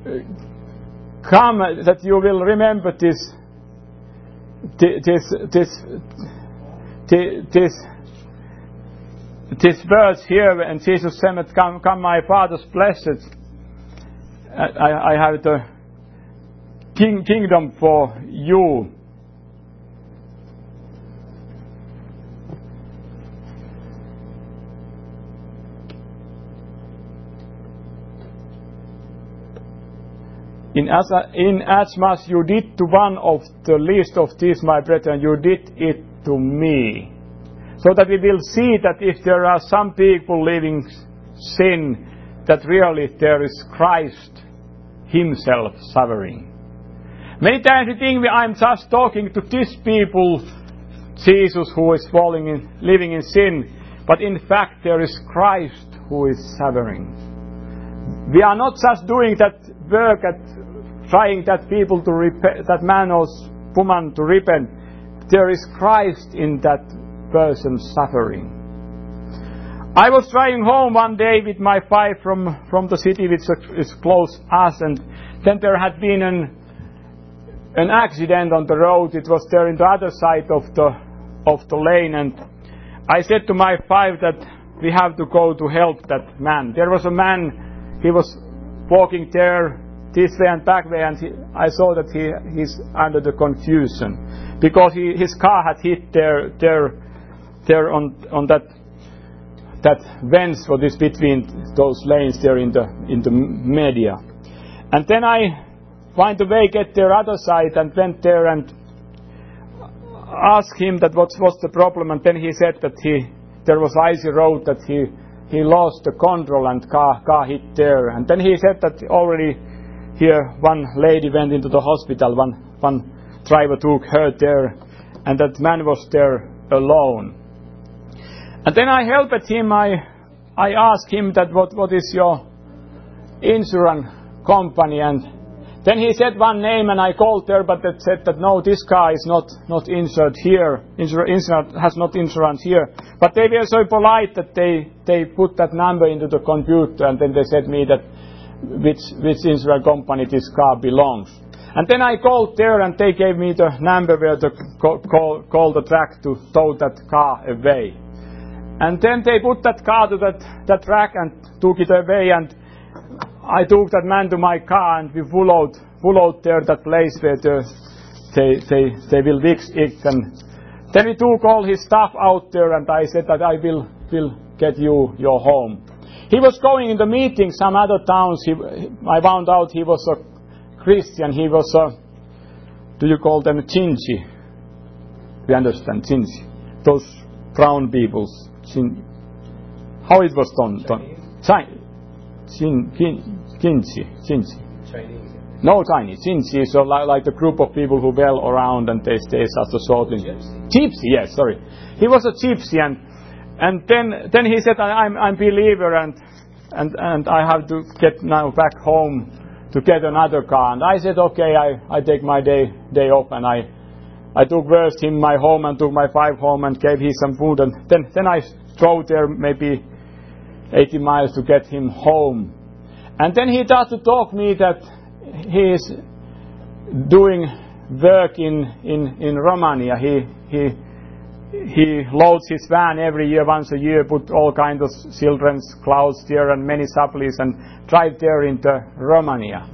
come that you will remember this this this this this verse here, and Jesus said, "Come, come, my Father's blessed. I, I have the king, kingdom for you." In as, in as much you did to one of the least of these, my brethren, you did it to me. So that we will see that if there are some people living sin, that really there is Christ Himself suffering. Many times we think I'm just talking to these people, Jesus who is falling in, living in sin, but in fact there is Christ who is suffering. We are not just doing that work at trying that people to repent, that man or woman to repent. There is Christ in that person suffering. I was driving home one day with my wife from, from the city which is close us, and then there had been an an accident on the road. It was there in the other side of the of the lane, and I said to my wife that we have to go to help that man. There was a man, he was walking there this way and back way, and he, I saw that he he's under the confusion because he, his car had hit there there there on on that that fence for this between those lanes there in the in the media. And then I find a way get there other side and went there and asked him that what was the problem, and then he said that he there was icy road, that he he lost the control and car car hit there. And then he said that already here one lady went into the hospital, one one driver took her there, and that man was there alone. And then I helped him. I I asked him that what what is your insurance company, and then he said one name, and I called there, but it said that no, this car is not not insured here. Insurance has not insurance here. But they were so polite that they they put that number into the computer, and then they said me that which which insurance company this car belongs. And then I called there, and they gave me the number where to call call, call the track to tow that car away. And then they put that car to that that track and took it away, and I took that man to my car, and we followed followed there that place where the, they they they will fix it. And then we took all his stuff out there, and I said that I will will get you your home. He was going in the meeting some other towns. He, I found out he was a Christian. He was a, do you call them Chinchi? We understand Chinchi. Those brown peoples. Chin, how it was done? done? Chinese. Chin, kin, Chinchi. Chinchi. Chinese. No Chinese. Chinchi. So like, like the group of people who dwell around and they stay as a sort in. Gypsy. Gypsy. Yes. Sorry. He was a gypsy, and and then then he said, I'm I'm believer, and and and I have to get now back home to get another car. And I said, okay, I I take my day day off, and I. I took first him my home and took my wife home and gave him some food, and then then I drove there maybe eighty miles to get him home. And then he started to talk me that he is doing work in in in Romania. He he he loads his van every year, once a year, put all kinds of children's clothes there and many supplies, and drive there into Romania.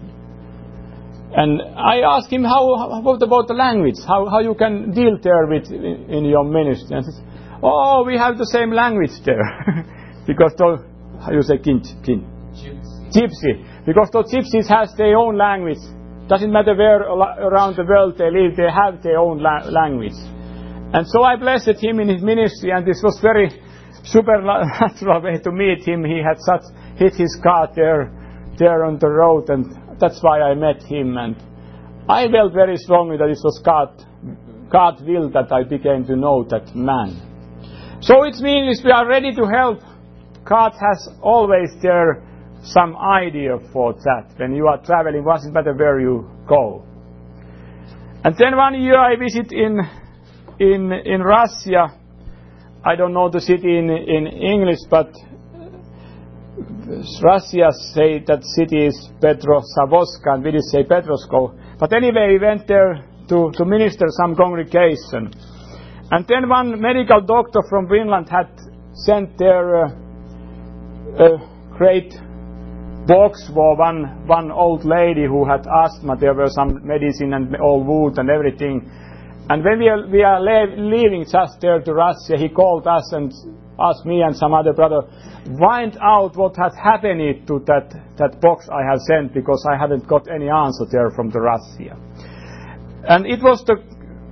And I asked him, how, what about the language? How, how you can deal there with in, in your ministry? And he said, oh, we have the same language there. Because the, how you say, kin, kin? Gypsy. Gypsy. Because the gypsies has their own language. Doesn't matter where around the world they live, they have their own la- language. And so I blessed him in his ministry, and this was very supernatural way to meet him. He had such hit his car there, there on the road, and that's why I met him, and I felt very strongly that it was God, God's will that I became to know that man. So it means if we are ready to help, God has always there some idea for that. When you are traveling, it doesn't matter where you go. And then one year I visit in in in Russia. I don't know the city in in English, but Russia say that city is Petrozavodsk, and we did say Petrosko. But anyway, we went there to, to minister some congregation. And then one medical doctor from Finland had sent there uh, a great box for one, one old lady who had asthma. There were some medicine and all wood and everything. And when we are, we are leaving just there to Russia, he called us and asked me and some other brother, find out what had happened to that, that box I have sent, because I haven't got any answer there from the Russia. And it was the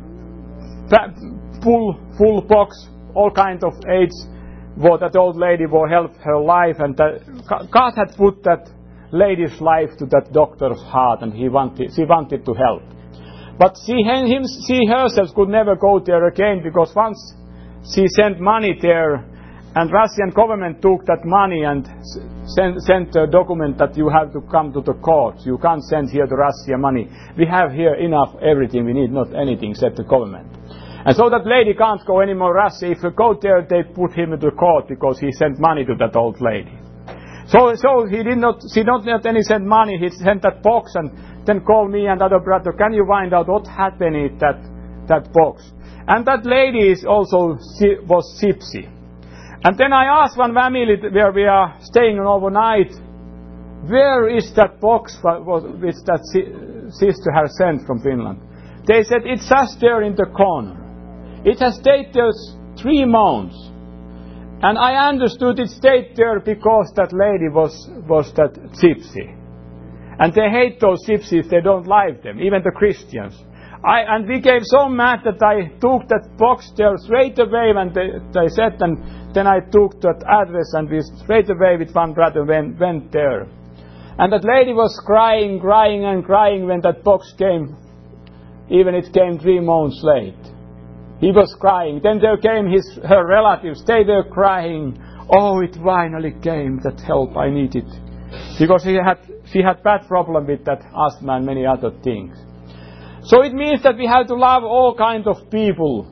full, full box, all kind of aids for that old lady, for help her life. And that God had put that lady's life to that doctor's heart, and he wanted, she wanted to help. But she, him, she herself could never go there again, because once she sent money there, and Russian government took that money and sent, sent a document that you have to come to the court. You can't send here the Russia money. We have here enough everything. We need not anything except the government. And so that lady can't go anymore Russia. If you go there, they put him into court because he sent money to that old lady. So, so he did not, she not not only sent money, he sent that box and then called me and other brother, can you find out what happened in that, that box? And that lady is also, was gypsy. And then I asked one family where we are staying overnight, where is that box which that sister has sent from Finland? They said, it's just there in the corner. It has stayed there three months. And I understood it stayed there because that lady was, was that gypsy. And they hate those gypsies, they don't like them, even the Christians. I, and we came so mad that I took that box there straight away when they, they said, and then I took that address and we straight away with one brother went, went there. And that lady was crying, crying and crying when that box came, even it came three months late. He was crying. Then there came his, her relatives, they were crying, oh, it finally came, that help I needed. Because he had, she had bad problem with that asthma and many other things. So it means that we have to love all kinds of people.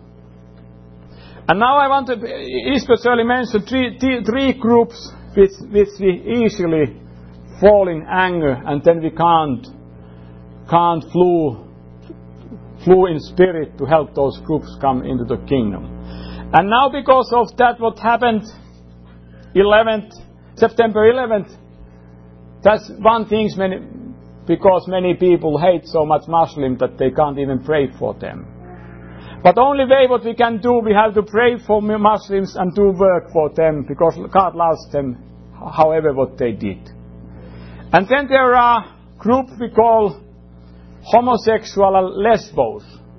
And now I want to especially mention three, three groups which, which we easily fall in anger, and then we can't, can't flew, flew in spirit to help those groups come into the kingdom. And now because of that, what happened eleventh, September eleventh, that's one thing many, because many people hate so much Muslims that they can't even pray for them. But only way what we can do, we have to pray for Muslims and do work for them, because God loves them, however what they did. And then there are groups we call homosexual and lesbos.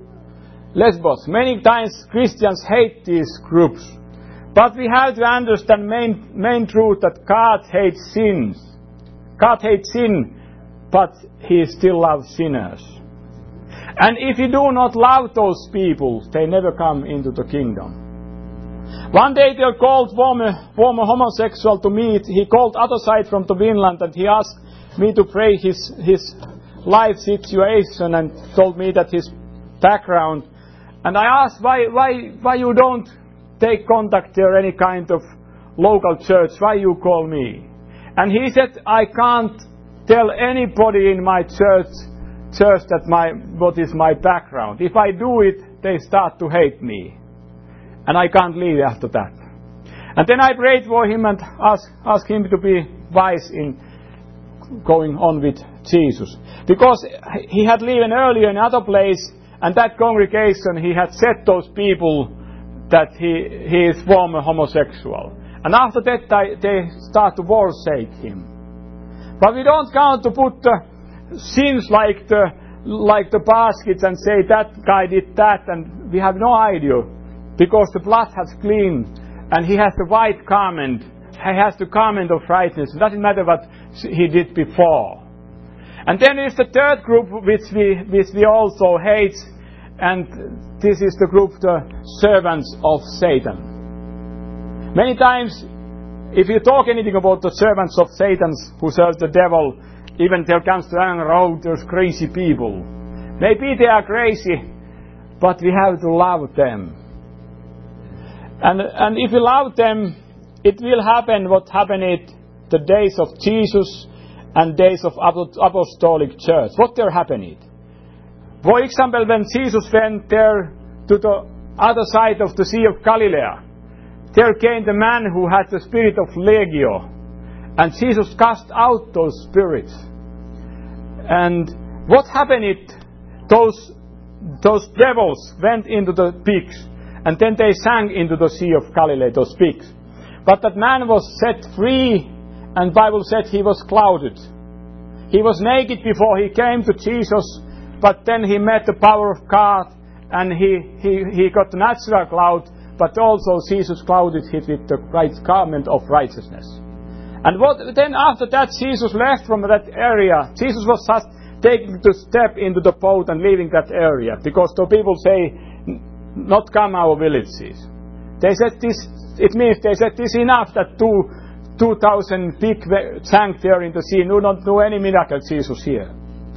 Lesbos. Many times Christians hate these groups. But we have to understand main, main truth that God hates sins. God hates sin, but He still loves sinners. And if you do not love those people, they never come into the kingdom. One day they called former, former homosexual to meet. He called other side from the Finland and he asked me to pray his, his life situation and told me that his background. And I asked why, why, why you don't take contact there, any kind of local church, why you call me? And he said, I can't tell anybody in my church church that my what is my background. If I do it, they start to hate me. And I can't leave after that. And then I prayed for him and asked, asked him to be wise in going on with Jesus. Because he had lived earlier in another place, and that congregation, he had said those people that he, he is former homosexual. And after that, they, they start to forsake him. But we don't count to put the sins like the, like the baskets and say that guy did that, and we have no idea. Because the blood has cleaned, and he has the white garment. He has the garment of righteousness. It doesn't matter what he did before. And then is the third group which we, which we also hate, and this is the group, the servants of Satan. Many times, if you talk anything about the servants of Satan who serve the devil, even there comes to anger, oh, those crazy people. Maybe they are crazy, but we have to love them. And, and if we love them, it will happen what happened the days of Jesus and days of apostolic church. What there happened? For example, when Jesus went there to the other side of the Sea of Galilee, there came the man who had the spirit of Legio, and Jesus cast out those spirits. And what happened? Those those devils went into the pigs, and then they sank into the Sea of Galilee, those pigs. But that man was set free, and the Bible said he was clouded. He was naked before he came to Jesus, but then he met the power of God, and he, he, he got the natural cloud, but also Jesus clouded him with the right garment of righteousness. And what then after that Jesus left from that area, Jesus was just taking the step into the boat and leaving that area, because the people say, not come our villages. They said this, it means they said this enough that two, two thousand pig sank there in the sea. No, not do any miracle Jesus here.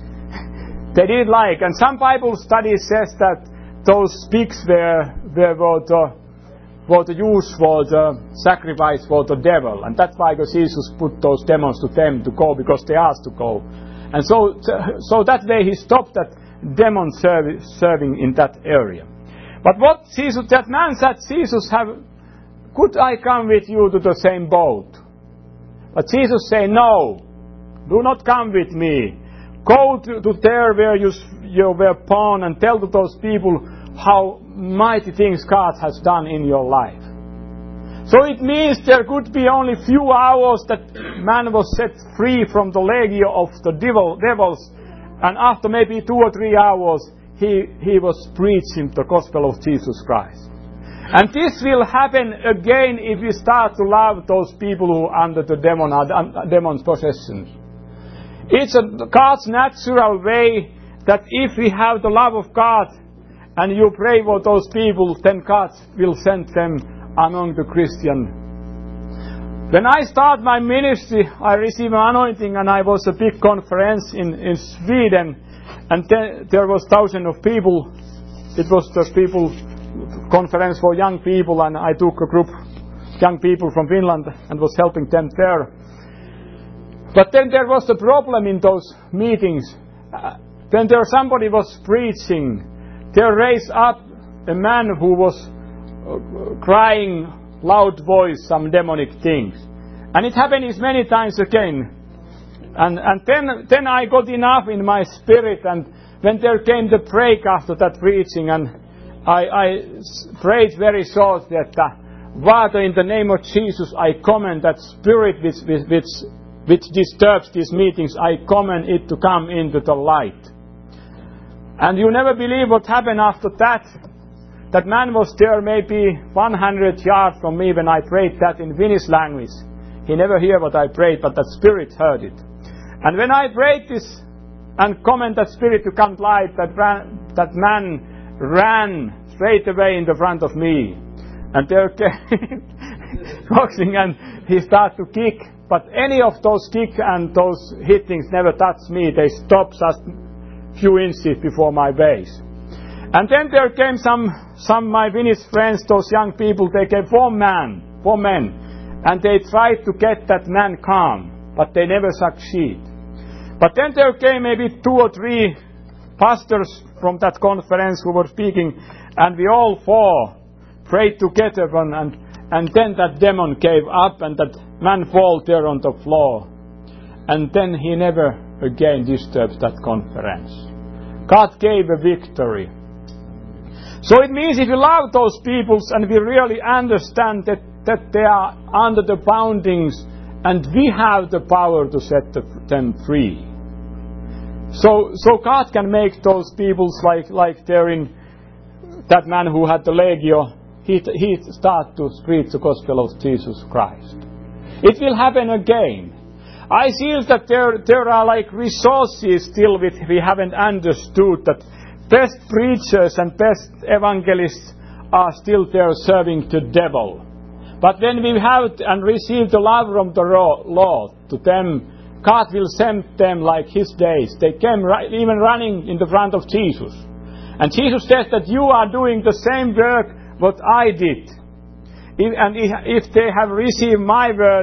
They didn't like, and some Bible studies says that those pigs were, were, were the for the use for the sacrifice for the devil, and that's why Jesus put those demons to them to go, because they asked to go. And so so that way he stopped that demon serv- serving in that area. But what Jesus, that man said, Jesus, have, could I come with you to the same boat? But Jesus said, no, do not come with me. Go to, to there where you, you were born, and tell to those people how mighty things God has done in your life. So it means there could be only few hours that man was set free from the legio of the devil, devils, and after maybe two or three hours he, he was preaching the gospel of Jesus Christ. And this will happen again if we start to love those people who are under the demon, uh, demon's possessions. It's a, God's natural way that if we have the love of God and you pray for those people, then God will send them among the Christian. When I started my ministry, I received an anointing, and I was a big conference in, in Sweden, and then there was thousands of people. It was the people conference for young people, and I took a group of young people from Finland and was helping them there. But then there was a problem in those meetings. Uh, when there somebody was preaching, there raised up a man who was uh, crying loud voice some demonic things, and it happened many times again. And and then then I got enough in my spirit, and when there came the break after that preaching, and I, I prayed very short that uh, Father, in the name of Jesus, I command that spirit which which which disturbs these meetings, I command it to come into the light. And you never believe what happened after that. That man was there maybe one hundred yards from me when I prayed that in Finnish language. He never heard what I prayed, but that spirit heard it. And when I prayed this and command that spirit to come light, that, ran, that man ran straight away in the front of me. And there came boxing, and he started to kick. But any of those kick and those hittings never touched me. They stopped just few inches before my base. And then there came some some of my Finnish friends, those young people. They came four men, four men, and they tried to get that man calm, but they never succeed. But then there came maybe two or three pastors from that conference who were speaking, and we all four prayed together, and and, and then that demon gave up, and that man fell there on the floor, and then he never again disturbed that conference. God gave a victory. So it means if we love those peoples and we really understand that, that they are under the boundings, and we have the power to set the, them free. So so God can make those peoples like like there in that man who had the legio, he he start to preach the gospel of Jesus Christ. It will happen again. I feel that there there are like resources still which we haven't understood, that best preachers and best evangelists are still there serving the devil. But when we have and receive the love from the Lord to them, God will send them like His days. They came right, even running in the front of Jesus. And Jesus says that you are doing the same work what I did. If, and if they have received my words,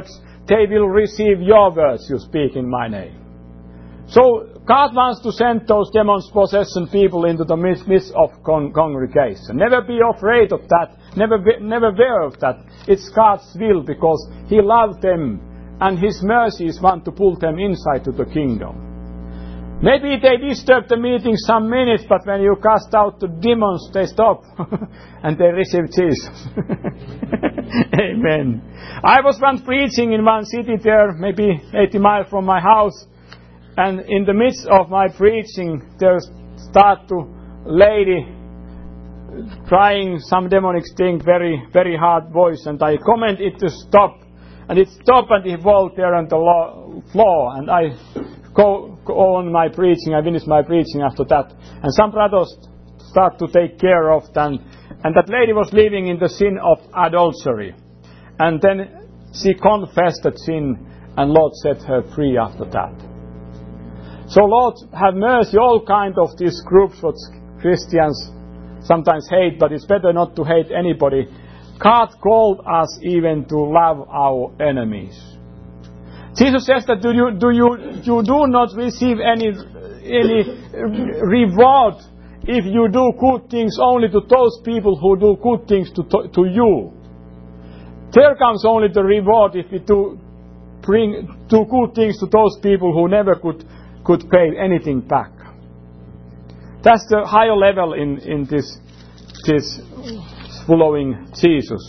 they will receive your words you speak in my name. So God wants to send those demon-possessed people into the midst, midst of con- congregation. Never be afraid of that. Never be, never aware of that. It's God's will because He loves them and His mercies want to pull them inside to the kingdom. Maybe they disturb the meeting some minutes, but when you cast out the demons, they stop and they receive Jesus. Amen. I was once preaching in one city there, maybe eighty miles from my house. And in the midst of my preaching, there start to lady crying some demonic thing, very, very hard voice, and I command it to stop, and it stopped, and it rolled there on the lo- floor, and I go, go on my preaching. I finish my preaching after that, and some brothers start to take care of them, and that lady was living in the sin of adultery, and then she confessed that sin, and Lord set her free after that. So Lord, have mercy, all kind of these groups what Christians sometimes hate, but it's better not to hate anybody. God called us even to love our enemies. Jesus says that do you do you you do not receive any any reward if you do good things only to those people who do good things to to, to you. There comes only the reward if we do bring do good things to those people who never could could pay anything back. That's the higher level in, in this, this following Jesus.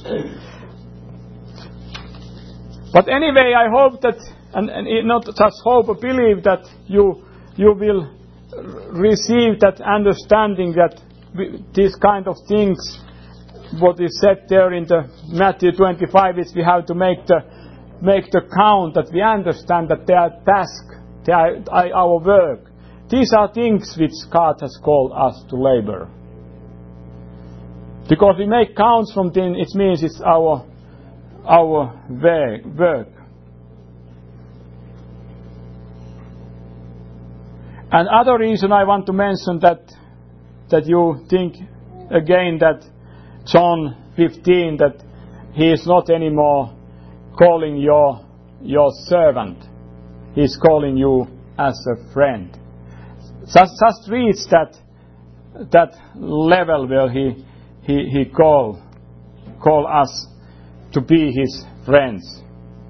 But anyway, I hope that, and, and not just hope, but believe that you, you will receive that understanding that we, these kind of things, what is said there in the Matthew twenty-five, is we have to make the, make the count, that we understand that they are tasks, our work. These are things which God has called us to labor. Because we make counts from things, it means it's our our work. And other reason I want to mention that that you think again that John fifteen, that He is not anymore calling your your servant. He's calling you as a friend. Just, just reach that that level where he he he call call us to be His friends.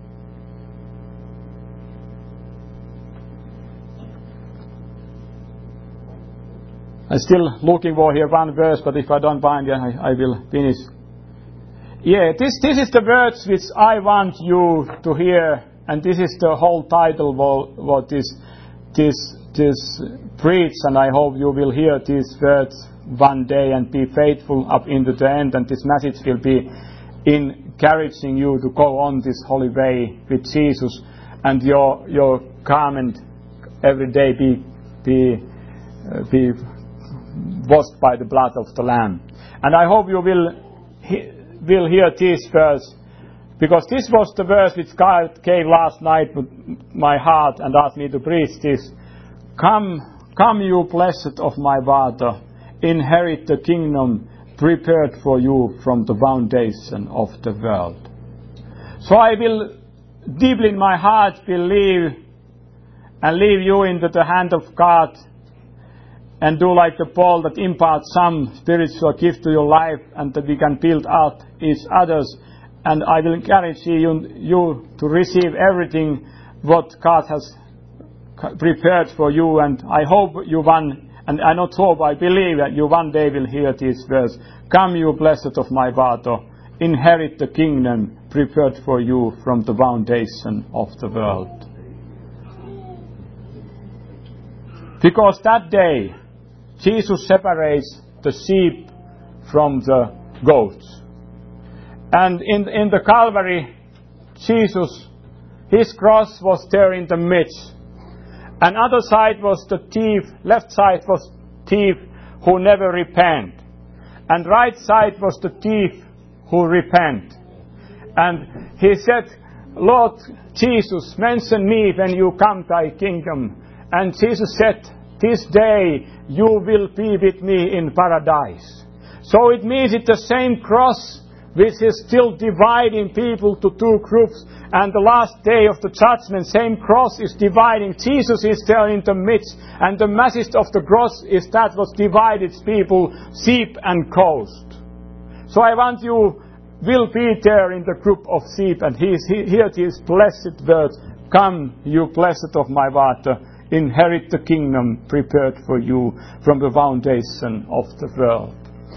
I'm still looking for here one verse, but if I don't find it, I, I will finish. Yeah, this this is the words which I want you to hear. And this is the whole title of what this, this, this preach, and I hope you will hear these words one day and be faithful up into the end, and this message will be encouraging you to go on this holy way with Jesus, and your your garment every day be be uh, be washed by the blood of the Lamb. And I hope you will he, will hear this verse. Because this was the verse which God gave last night to my heart and asked me to preach this. Come, come you blessed of my Father, inherit the kingdom prepared for you from the foundation of the world. So I will deeply in my heart believe and leave you into the hand of God and do like the Paul that imparts some spiritual gift to your life and that we can build out each other's. And I will encourage you, you to receive everything what God has prepared for you. And I hope you one, and I not hope, I believe that you one day will hear this verse. Come you blessed of my Father, inherit the kingdom prepared for you from the foundation of the world. Because that day, Jesus separates the sheep from the goats. And in, in the Calvary, Jesus, His cross was there in the midst. And other side was the thief, left side was thief who never repent. And right side was the thief who repent. And he said, Lord Jesus, mention me when you come to thy kingdom. And Jesus said, this day you will be with me in paradise. So it means it's the same cross which is still dividing people to two groups. And the last day of the judgment, same cross is dividing. Jesus is there in the midst. And the message of the cross is that what divided people, sheep and goats. So I want you will be there in the group of sheep, and he is, he, hear these blessed words. Come, you blessed of my water, inherit the kingdom prepared for you from the foundation of the world.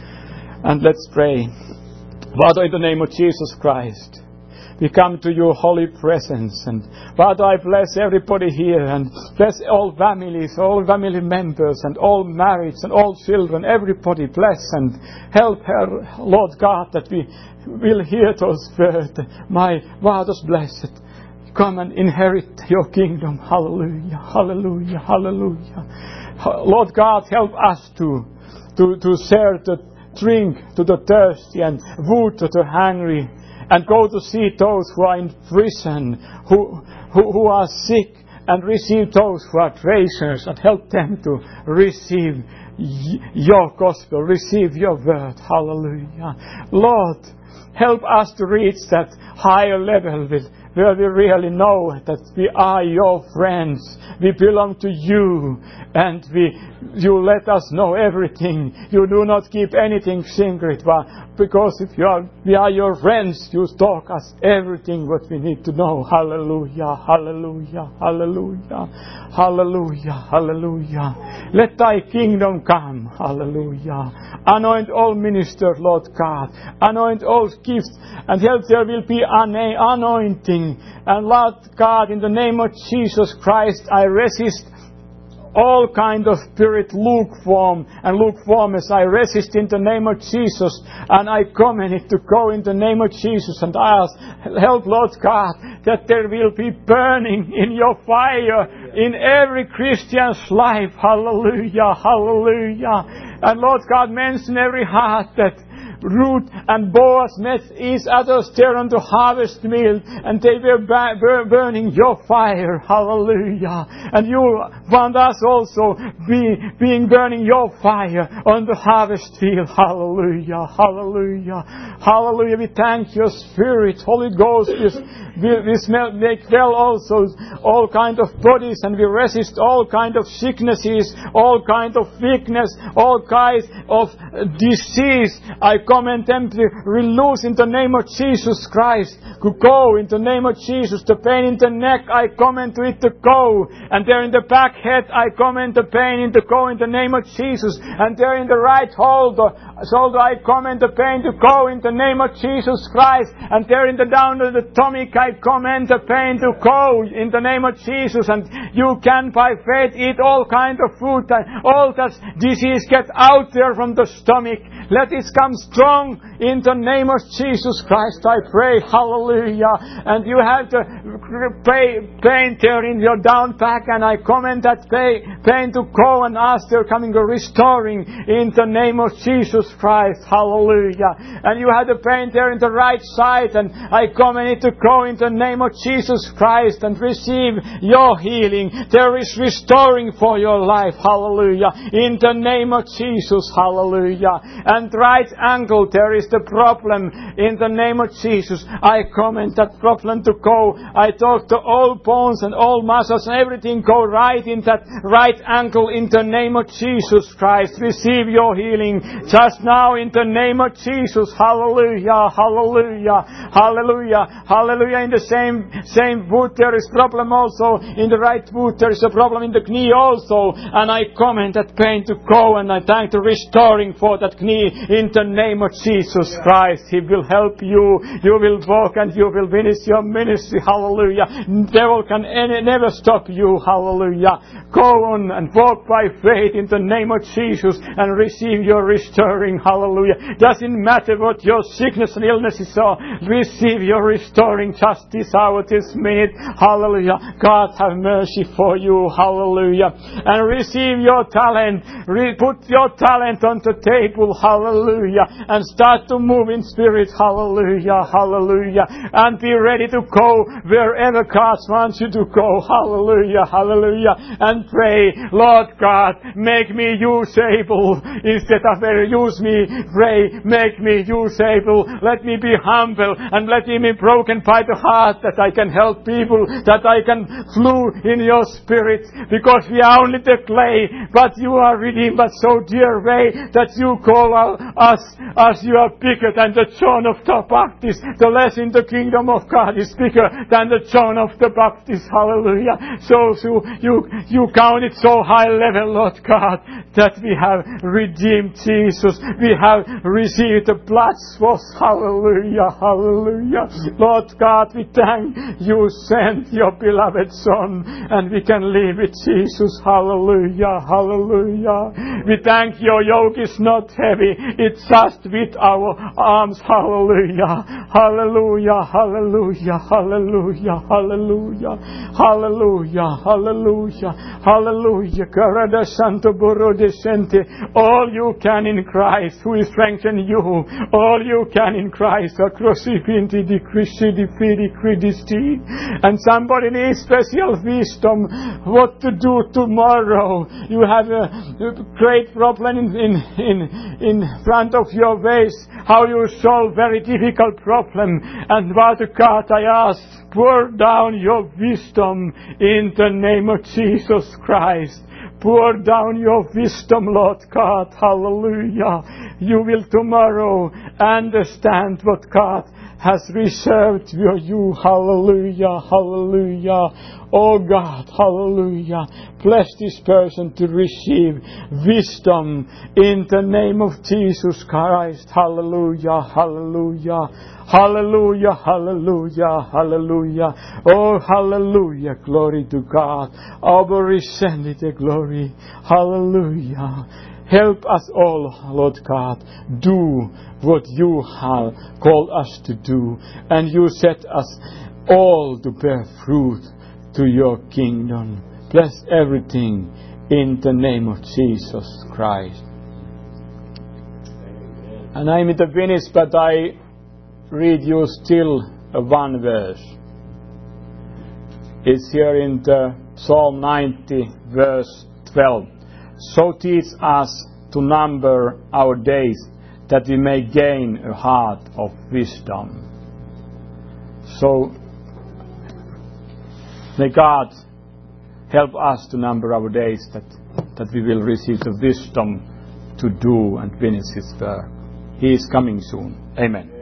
And let's pray. Father, in the name of Jesus Christ, we come to your holy presence. And Father, I bless everybody here, and bless all families, all family members, and all marrieds, and all children. Everybody bless and help her, Lord God, that we will hear those words. My Father's blessed. Come and inherit your kingdom. Hallelujah, hallelujah, hallelujah. Lord God, help us to, to, to share the drink to the thirsty and food to the hungry, and go to see those who are in prison, who, who, who are sick, and receive those who are treasures, and help them to receive your gospel, receive your word. Hallelujah. Lord, help us to reach that higher level with where we really know that we are your friends. We belong to you, and we, you let us know everything. You do not keep anything secret, because if you are, we are your friends, you talk us everything what we need to know. Hallelujah, hallelujah, hallelujah, hallelujah, hallelujah. Let thy kingdom come. Hallelujah. Anoint all ministers, Lord God. Anoint all gifts, and help there will be an anointing. And Lord God, in the name of Jesus Christ, I resist all kind of spirit lukewarm and lukewarmness. I resist in the name of Jesus, and I command it to go in the name of Jesus. And I ask, help Lord God, that there will be burning in your fire in every Christian's life. Hallelujah, hallelujah. And Lord God, mention every heart that Ruth and Boaz met each other there on the harvest field, and they were ba- burning your fire. Hallelujah. And you want us also be, being burning your fire on the harvest field. Hallelujah. Hallelujah. Hallelujah. We thank your Spirit. Holy Ghost, we, we, we smell, make well also all kind of bodies, and we resist all kind of sicknesses, all kind of weakness, all kinds of disease. I command them to release in the name of Jesus Christ, to go in the name of Jesus. The pain in the neck, I command to it to go. And there in the back head, I command the pain in to go in the name of Jesus. And there in the right shoulder, shoulder I command the pain to go in the name of Jesus Christ. And there in the down of the stomach, I command the pain to go in the name of Jesus. And you can by faith eat all kind of food, and all that disease get out there from the stomach. Let it come strong in the name of Jesus Christ, I pray. Hallelujah. And you have the pain there in your down back, and I command that pain to go, and ask they're coming restoring in the name of Jesus Christ. Hallelujah. And you have the pain there in the right side, and I command it to go in the name of Jesus Christ, and receive your healing. There is restoring for your life. Hallelujah. In the name of Jesus. Hallelujah. And right ankle, there is the problem. In the name of Jesus, I command that problem to go. I talk to all bones and all muscles, and everything go right in that right ankle in the name of Jesus Christ. Receive your healing just now in the name of Jesus. Hallelujah, hallelujah, hallelujah, hallelujah. In the same same foot there is problem also. In the right foot there is a problem in the knee also. And I command that pain to go, and I thank the restoring for that knee in the name of Jesus Christ. He will help you. You will walk and you will finish your ministry. Hallelujah. Devil can any, never stop you. Hallelujah. Go on and walk by faith in the name of Jesus and receive your restoring. Hallelujah. Doesn't matter what your sickness and illnesses are. Receive your restoring just this hour, this minute. Hallelujah. God have mercy for you. Hallelujah. And receive your talent. Re- put your talent on the table. Hallelujah. And start to move in spirit. Hallelujah, hallelujah. And be ready to go wherever God wants you to go. Hallelujah, hallelujah. And pray, Lord God, make me usable instead of uh, use me. Pray, make me usable. Let me be humble and let me be broken by the heart, that I can help people, that I can flow in your spirit, because we are only the clay, but you are redeemed but so dear way that you call us as you are bigger than the John of the Baptist. The less in the kingdom of God is bigger than the John of the Baptist. Hallelujah. So, so you, you count it so high level, Lord God, that we have redeemed Jesus. We have received the blood wash. Hallelujah, hallelujah. Lord God, we thank you sent your beloved Son, and we can live with Jesus. Hallelujah, hallelujah. We thank your yoke is not heavy, it's just with our arms. Hallelujah, hallelujah, hallelujah, hallelujah, hallelujah, hallelujah, hallelujah, hallelujah. Karada Santo Boro Descente. All you can in Christ who is strengthening you. All you can in Christ. Acrosipinti di Christi di Fidi Christi. And somebody needs special wisdom what to do tomorrow. You have a great problem in, in, in, in front of your ways. How you solve very difficult problem. And Father God, I ask, pour down your wisdom in the name of Jesus Christ. Pour down your wisdom, Lord God. Hallelujah. You will tomorrow understand what God has reserved for you. Hallelujah. Hallelujah. Oh God. Hallelujah. Bless this person to receive wisdom in the name of Jesus Christ. Hallelujah. Hallelujah. Hallelujah, hallelujah, hallelujah. Oh, hallelujah, glory to God. Our send the glory. Hallelujah. Help us all, Lord God, do what you have called us to do. And you set us all to bear fruit to your kingdom. Bless everything in the name of Jesus Christ. And I'm in the finish, but I read you still one verse. It's here in the Psalm ninety, verse twelve. So teach us to number our days, that we may gain a heart of wisdom. So may God help us to number our days, that, that we will receive the wisdom to do and finish His work. He is coming soon. Amen.